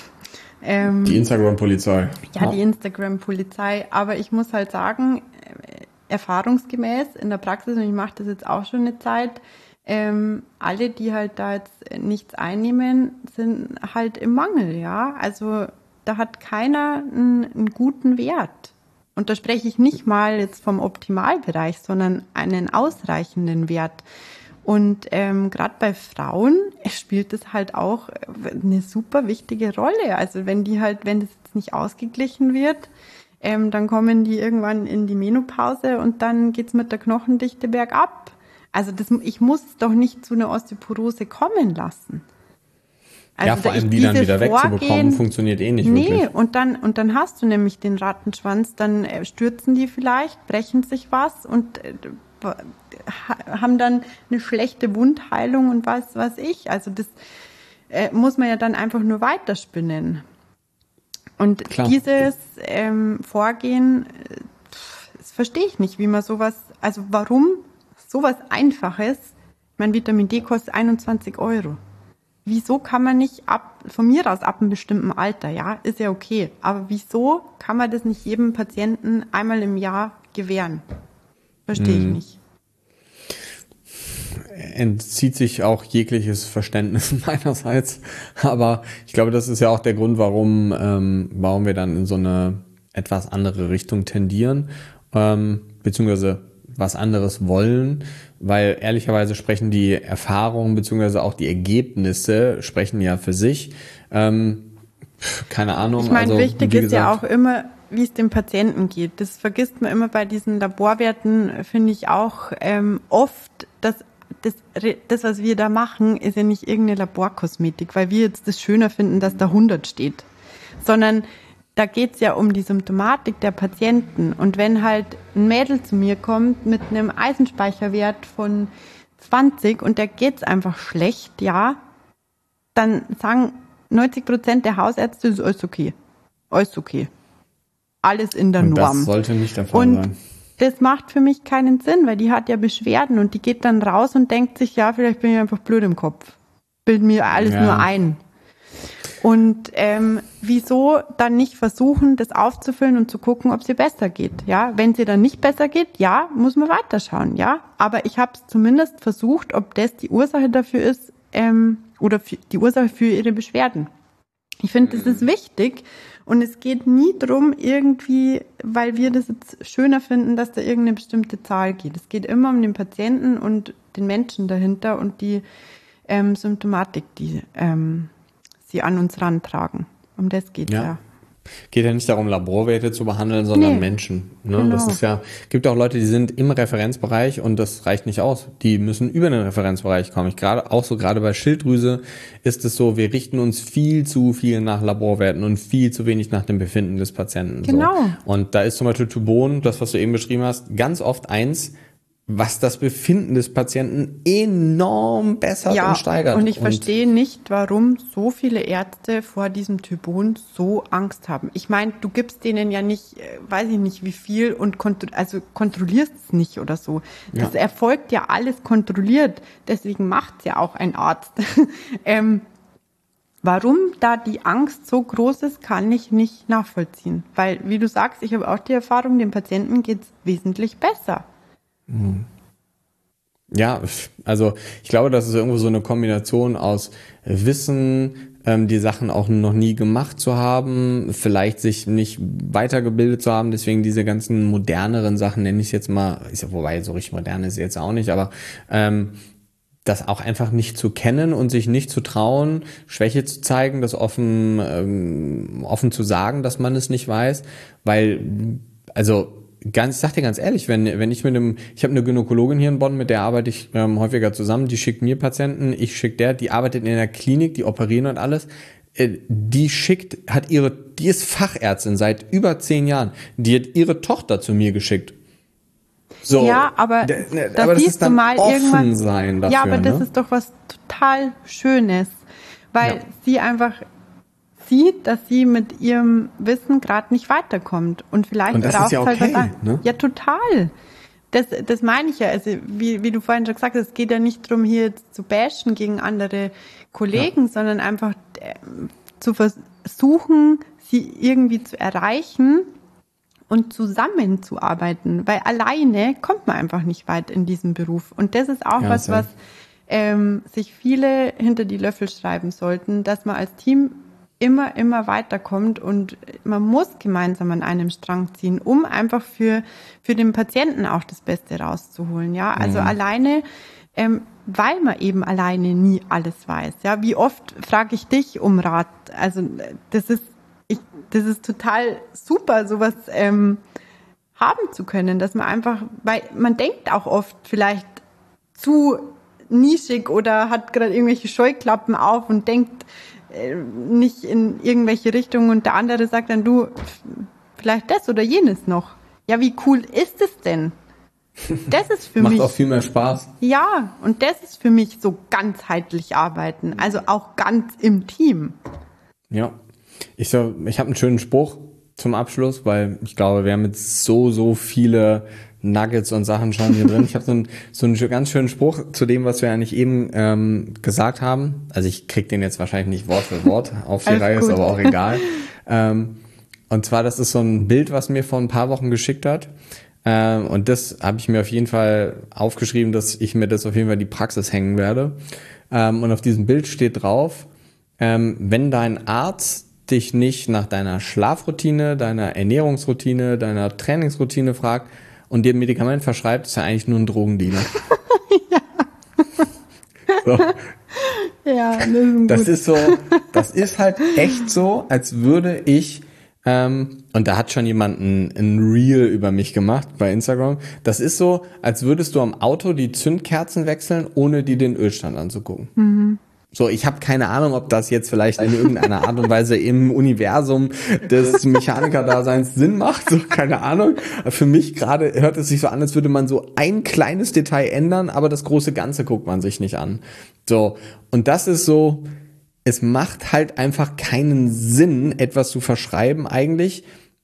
Ähm, die Instagram-Polizei. Ja, ja, die Instagram-Polizei. Aber ich muss halt sagen, erfahrungsgemäß in der Praxis, und ich mache das jetzt auch schon eine Zeit, ähm, alle, die halt da jetzt nichts einnehmen, sind halt im Mangel, ja. Also da hat keiner einen, einen guten Wert. Und da spreche ich nicht mal jetzt vom Optimalbereich, sondern einen ausreichenden Wert. Und ähm, gerade bei Frauen spielt das halt auch eine super wichtige Rolle. Also wenn die halt, wenn das jetzt nicht ausgeglichen wird, ähm, dann kommen die irgendwann in die Menopause und dann geht's mit der Knochendichte bergab. Also das, ich muss es doch nicht zu einer Osteoporose kommen lassen. Also ja, vor allem die dann wieder wegzubekommen, funktioniert eh nicht nee, wirklich. Nee, und dann, und dann hast du nämlich den Rattenschwanz, dann stürzen die vielleicht, brechen sich was und äh, haben dann eine schlechte Wundheilung und was weiß ich. Also das äh, muss man ja dann einfach nur weiterspinnen. Und Klar. dieses ähm, Vorgehen, äh, das verstehe ich nicht, wie man sowas, also warum sowas Einfaches, ich meine, Vitamin D kostet einundzwanzig Euro. Wieso kann man nicht ab, von mir aus ab einem bestimmten Alter, ja, ist ja okay, aber wieso kann man das nicht jedem Patienten einmal im Jahr gewähren? Verstehe hm. ich nicht. Entzieht sich auch jegliches Verständnis meinerseits, aber ich glaube, das ist ja auch der Grund, warum, ähm, warum wir dann in so eine etwas andere Richtung tendieren, ähm, beziehungsweise was anderes wollen, weil ehrlicherweise sprechen die Erfahrungen beziehungsweise auch die Ergebnisse sprechen ja für sich. Ähm, keine Ahnung. Ich meine, also, wichtig wie ist ja gesagt, auch immer, wie es dem Patienten geht. Das vergisst man immer bei diesen Laborwerten, finde ich auch ähm, oft, dass das, das, was wir da machen, ist ja nicht irgendeine Laborkosmetik, weil wir jetzt das schöner finden, dass da hundert steht, sondern da geht's ja um die Symptomatik der Patienten. Und wenn halt ein Mädel zu mir kommt mit einem Eisenspeicherwert von zwanzig und der geht's einfach schlecht, ja, dann sagen neunzig Prozent der Hausärzte, ist alles okay. Alles okay. Alles in der und Norm. Das sollte nicht der Fall und sein. Das macht für mich keinen Sinn, weil die hat ja Beschwerden und die geht dann raus und denkt sich, ja, vielleicht bin ich einfach blöd im Kopf. Bild mir alles Ja. nur ein. Und ähm, wieso dann nicht versuchen, das aufzufüllen und zu gucken, ob es ihr besser geht? Ja, wenn es ihr dann nicht besser geht, ja, muss man weiterschauen, ja. Aber ich habe es zumindest versucht, ob das die Ursache dafür ist ähm, oder für, die Ursache für ihre Beschwerden. Ich finde, das ist wichtig und es geht nie drum irgendwie, weil wir das jetzt schöner finden, dass da irgendeine bestimmte Zahl geht. Es geht immer um den Patienten und den Menschen dahinter und die ähm, Symptomatik, die ähm, sie an uns rantragen. Um das geht's ja. ja. Geht ja nicht darum, Laborwerte zu behandeln, sondern Nee, Menschen. Ne? genau. Das ist ja, gibt auch Leute, die sind im Referenzbereich und das reicht nicht aus. Die müssen über den Referenzbereich kommen. Ich gerade, auch so gerade bei Schilddrüse ist es so, wir richten uns viel zu viel nach Laborwerten und viel zu wenig nach dem Befinden des Patienten. Genau. So. Und da ist zum Beispiel Tubon, das, was du eben beschrieben hast, ganz oft eins, was das Befinden des Patienten enorm bessert Ja, und steigert. und ich verstehe nicht, warum so viele Ärzte vor diesem Tubon so Angst haben. Ich meine, du gibst denen ja nicht, äh, weiß ich nicht wie viel und kontro- also kontrollierst es nicht oder so. Das Ja. erfolgt ja alles kontrolliert. Deswegen macht's ja auch ein Arzt. ähm, warum da die Angst so groß ist, kann ich nicht nachvollziehen. Weil, wie du sagst, ich habe auch die Erfahrung, dem Patienten geht's wesentlich besser. Ja, also ich glaube, das ist irgendwo so eine Kombination aus Wissen, ähm, die Sachen auch noch nie gemacht zu haben, vielleicht sich nicht weitergebildet zu haben, deswegen diese ganzen moderneren Sachen, nenne ich es jetzt mal, ist ja, wobei so richtig modern ist es jetzt auch nicht, aber ähm, das auch einfach nicht zu kennen und sich nicht zu trauen, Schwäche zu zeigen, das offen, ähm, offen zu sagen, dass man es nicht weiß, weil, also ganz, ich sag dir ganz ehrlich, wenn wenn ich mit einem, ich habe eine Gynäkologin hier in Bonn, mit der arbeite ich ähm, häufiger zusammen, die schickt mir Patienten, ich schicke der, die arbeitet in der Klinik, die operieren und alles, äh, die schickt, hat ihre, die ist Fachärztin seit über zehn Jahren, die hat ihre Tochter zu mir geschickt. So, ja, aber, d- ne, da aber das siehst ist dann du mal offen irgendwann, sein dafür, ja, aber das ne? ist doch was total Schönes, weil Ja. sie einfach sieht, dass sie mit ihrem Wissen gerade nicht weiterkommt und vielleicht Und das braucht ist ja es halt okay, was an. ne? Ja, total. Das, das meine ich ja. Also wie, wie du vorhin schon gesagt hast, es geht ja nicht darum, hier jetzt zu bashen gegen andere Kollegen, ja. sondern einfach äh, zu versuchen, sie irgendwie zu erreichen und zusammenzuarbeiten, weil alleine kommt man einfach nicht weit in diesem Beruf. Und das ist auch ja, was, so. was ähm, sich viele hinter die Löffel schreiben sollten, dass man als Team immer, immer weiterkommt und man muss gemeinsam an einem Strang ziehen, um einfach für, für den Patienten auch das Beste rauszuholen, ja. Also Mhm. alleine, ähm, weil man eben alleine nie alles weiß, ja. Wie oft frage ich dich um Rat? Also, das ist, ich, das ist total super, sowas, ähm, haben zu können, dass man einfach, weil man denkt auch oft vielleicht zu nischig oder hat gerade irgendwelche Scheuklappen auf und denkt, nicht in irgendwelche Richtungen und der andere sagt dann, du, vielleicht das oder jenes noch. Ja, wie cool ist es denn? Das ist für Macht mich... auch viel mehr Spaß. Ja, und das ist für mich so ganzheitlich arbeiten, also auch ganz im Team. Ja, ich so, ich habe einen schönen Spruch zum Abschluss, weil ich glaube, wir haben jetzt so, so viele Nuggets und Sachen schon hier drin. Ich habe so, ein, so einen ganz schönen Spruch zu dem, was wir eigentlich eben ähm, gesagt haben. Also ich krieg den jetzt wahrscheinlich nicht Wort für Wort auf die Reihe, ist aber auch egal. ähm, und zwar, das ist so ein Bild, was mir vor ein paar Wochen geschickt hat. Ähm, und das habe ich mir auf jeden Fall aufgeschrieben, dass ich mir das auf jeden Fall in die Praxis hängen werde. Ähm, und auf diesem Bild steht drauf, ähm, wenn dein Arzt dich nicht nach deiner Schlafroutine, deiner Ernährungsroutine, deiner Trainingsroutine fragt, und dir ein Medikament verschreibt, ist ja eigentlich nur ein Drogendealer. ja. So. Ja, das ist, das ist so, das Das ist halt echt so, als würde ich, ähm, und da hat schon jemand ein, ein Reel über mich gemacht bei Instagram, das ist so, als würdest du am Auto die Zündkerzen wechseln, ohne dir den Ölstand anzugucken. Mhm. So, ich habe keine Ahnung, ob das jetzt vielleicht in irgendeiner Art und Weise im Universum des Mechanikerdaseins Sinn macht, so keine Ahnung. Für mich gerade hört es sich so an, als würde man so ein kleines Detail ändern, aber das große Ganze guckt man sich nicht an. So, und das ist so, es macht halt einfach keinen Sinn, etwas zu verschreiben eigentlich,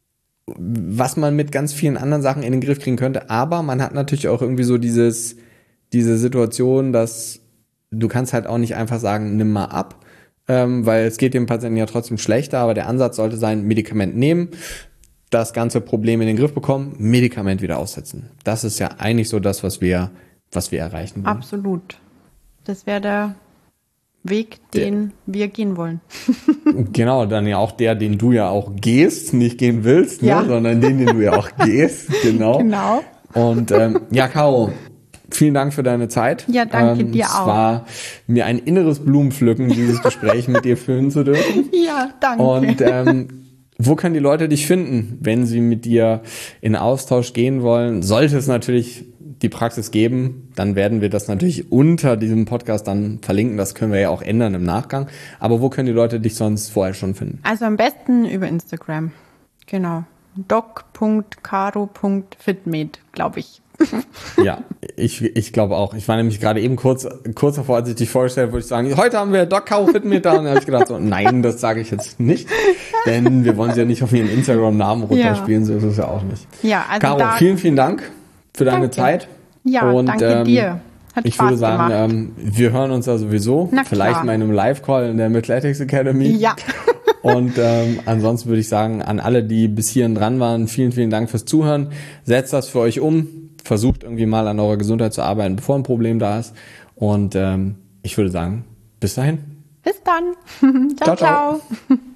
was man mit ganz vielen anderen Sachen in den Griff kriegen könnte, aber man hat natürlich auch irgendwie so dieses, diese Situation, dass du kannst halt auch nicht einfach sagen, nimm mal ab, ähm, weil es geht dem Patienten ja trotzdem schlechter, aber der Ansatz sollte sein, Medikament nehmen, das ganze Problem in den Griff bekommen, Medikament wieder aussetzen. Das ist ja eigentlich so das, was wir, was wir erreichen wollen. Absolut. Das wäre der Weg, den der, wir gehen wollen. Genau, dann ja auch der, den du ja auch gehst, nicht gehen willst, ja. ne, sondern den, den du ja auch gehst. Genau. Genau. Und ähm, ja, Caro, vielen Dank für deine Zeit. Ja, danke ähm, dir auch. Es war mir ein inneres Blumenpflücken, dieses Gespräch mit dir führen zu dürfen. Ja, danke. Und ähm, wo können die Leute dich finden, wenn sie mit dir in Austausch gehen wollen? Sollte es natürlich die Praxis geben, dann werden wir das natürlich unter diesem Podcast dann verlinken. Das können wir ja auch ändern im Nachgang. Aber wo können die Leute dich sonst vorher schon finden? Also am besten über Instagram. Genau. doc punkt caro punkt fitmed, glaube ich. Ja, ich, ich glaube auch. Ich war nämlich gerade eben kurz, kurz davor, als ich dich vorgestellt habe, würde ich sagen, heute haben wir Doc Caro Fitmed da. Und dann habe ich gedacht, so, nein, das sage ich jetzt nicht. Denn wir wollen sie ja nicht auf ihren Instagram-Namen runterspielen, ja. So ist es ja auch nicht. Ja, also Caro, da, vielen, vielen Dank für deine danke. Zeit. Ja, und, danke ähm, dir. Hat ich Spaß würde sagen, gemacht. ähm, wir hören uns ja sowieso. Na vielleicht klar. mal in einem Live-Call in der Mathletics Academy. Ja. Und ähm, ansonsten würde ich sagen, an alle, die bis hierhin dran waren, vielen, vielen Dank fürs Zuhören. Setzt das für euch um. Versucht irgendwie mal an eurer Gesundheit zu arbeiten, bevor ein Problem da ist. Und ähm, ich würde sagen, bis dahin. Bis dann. ciao, ciao. ciao.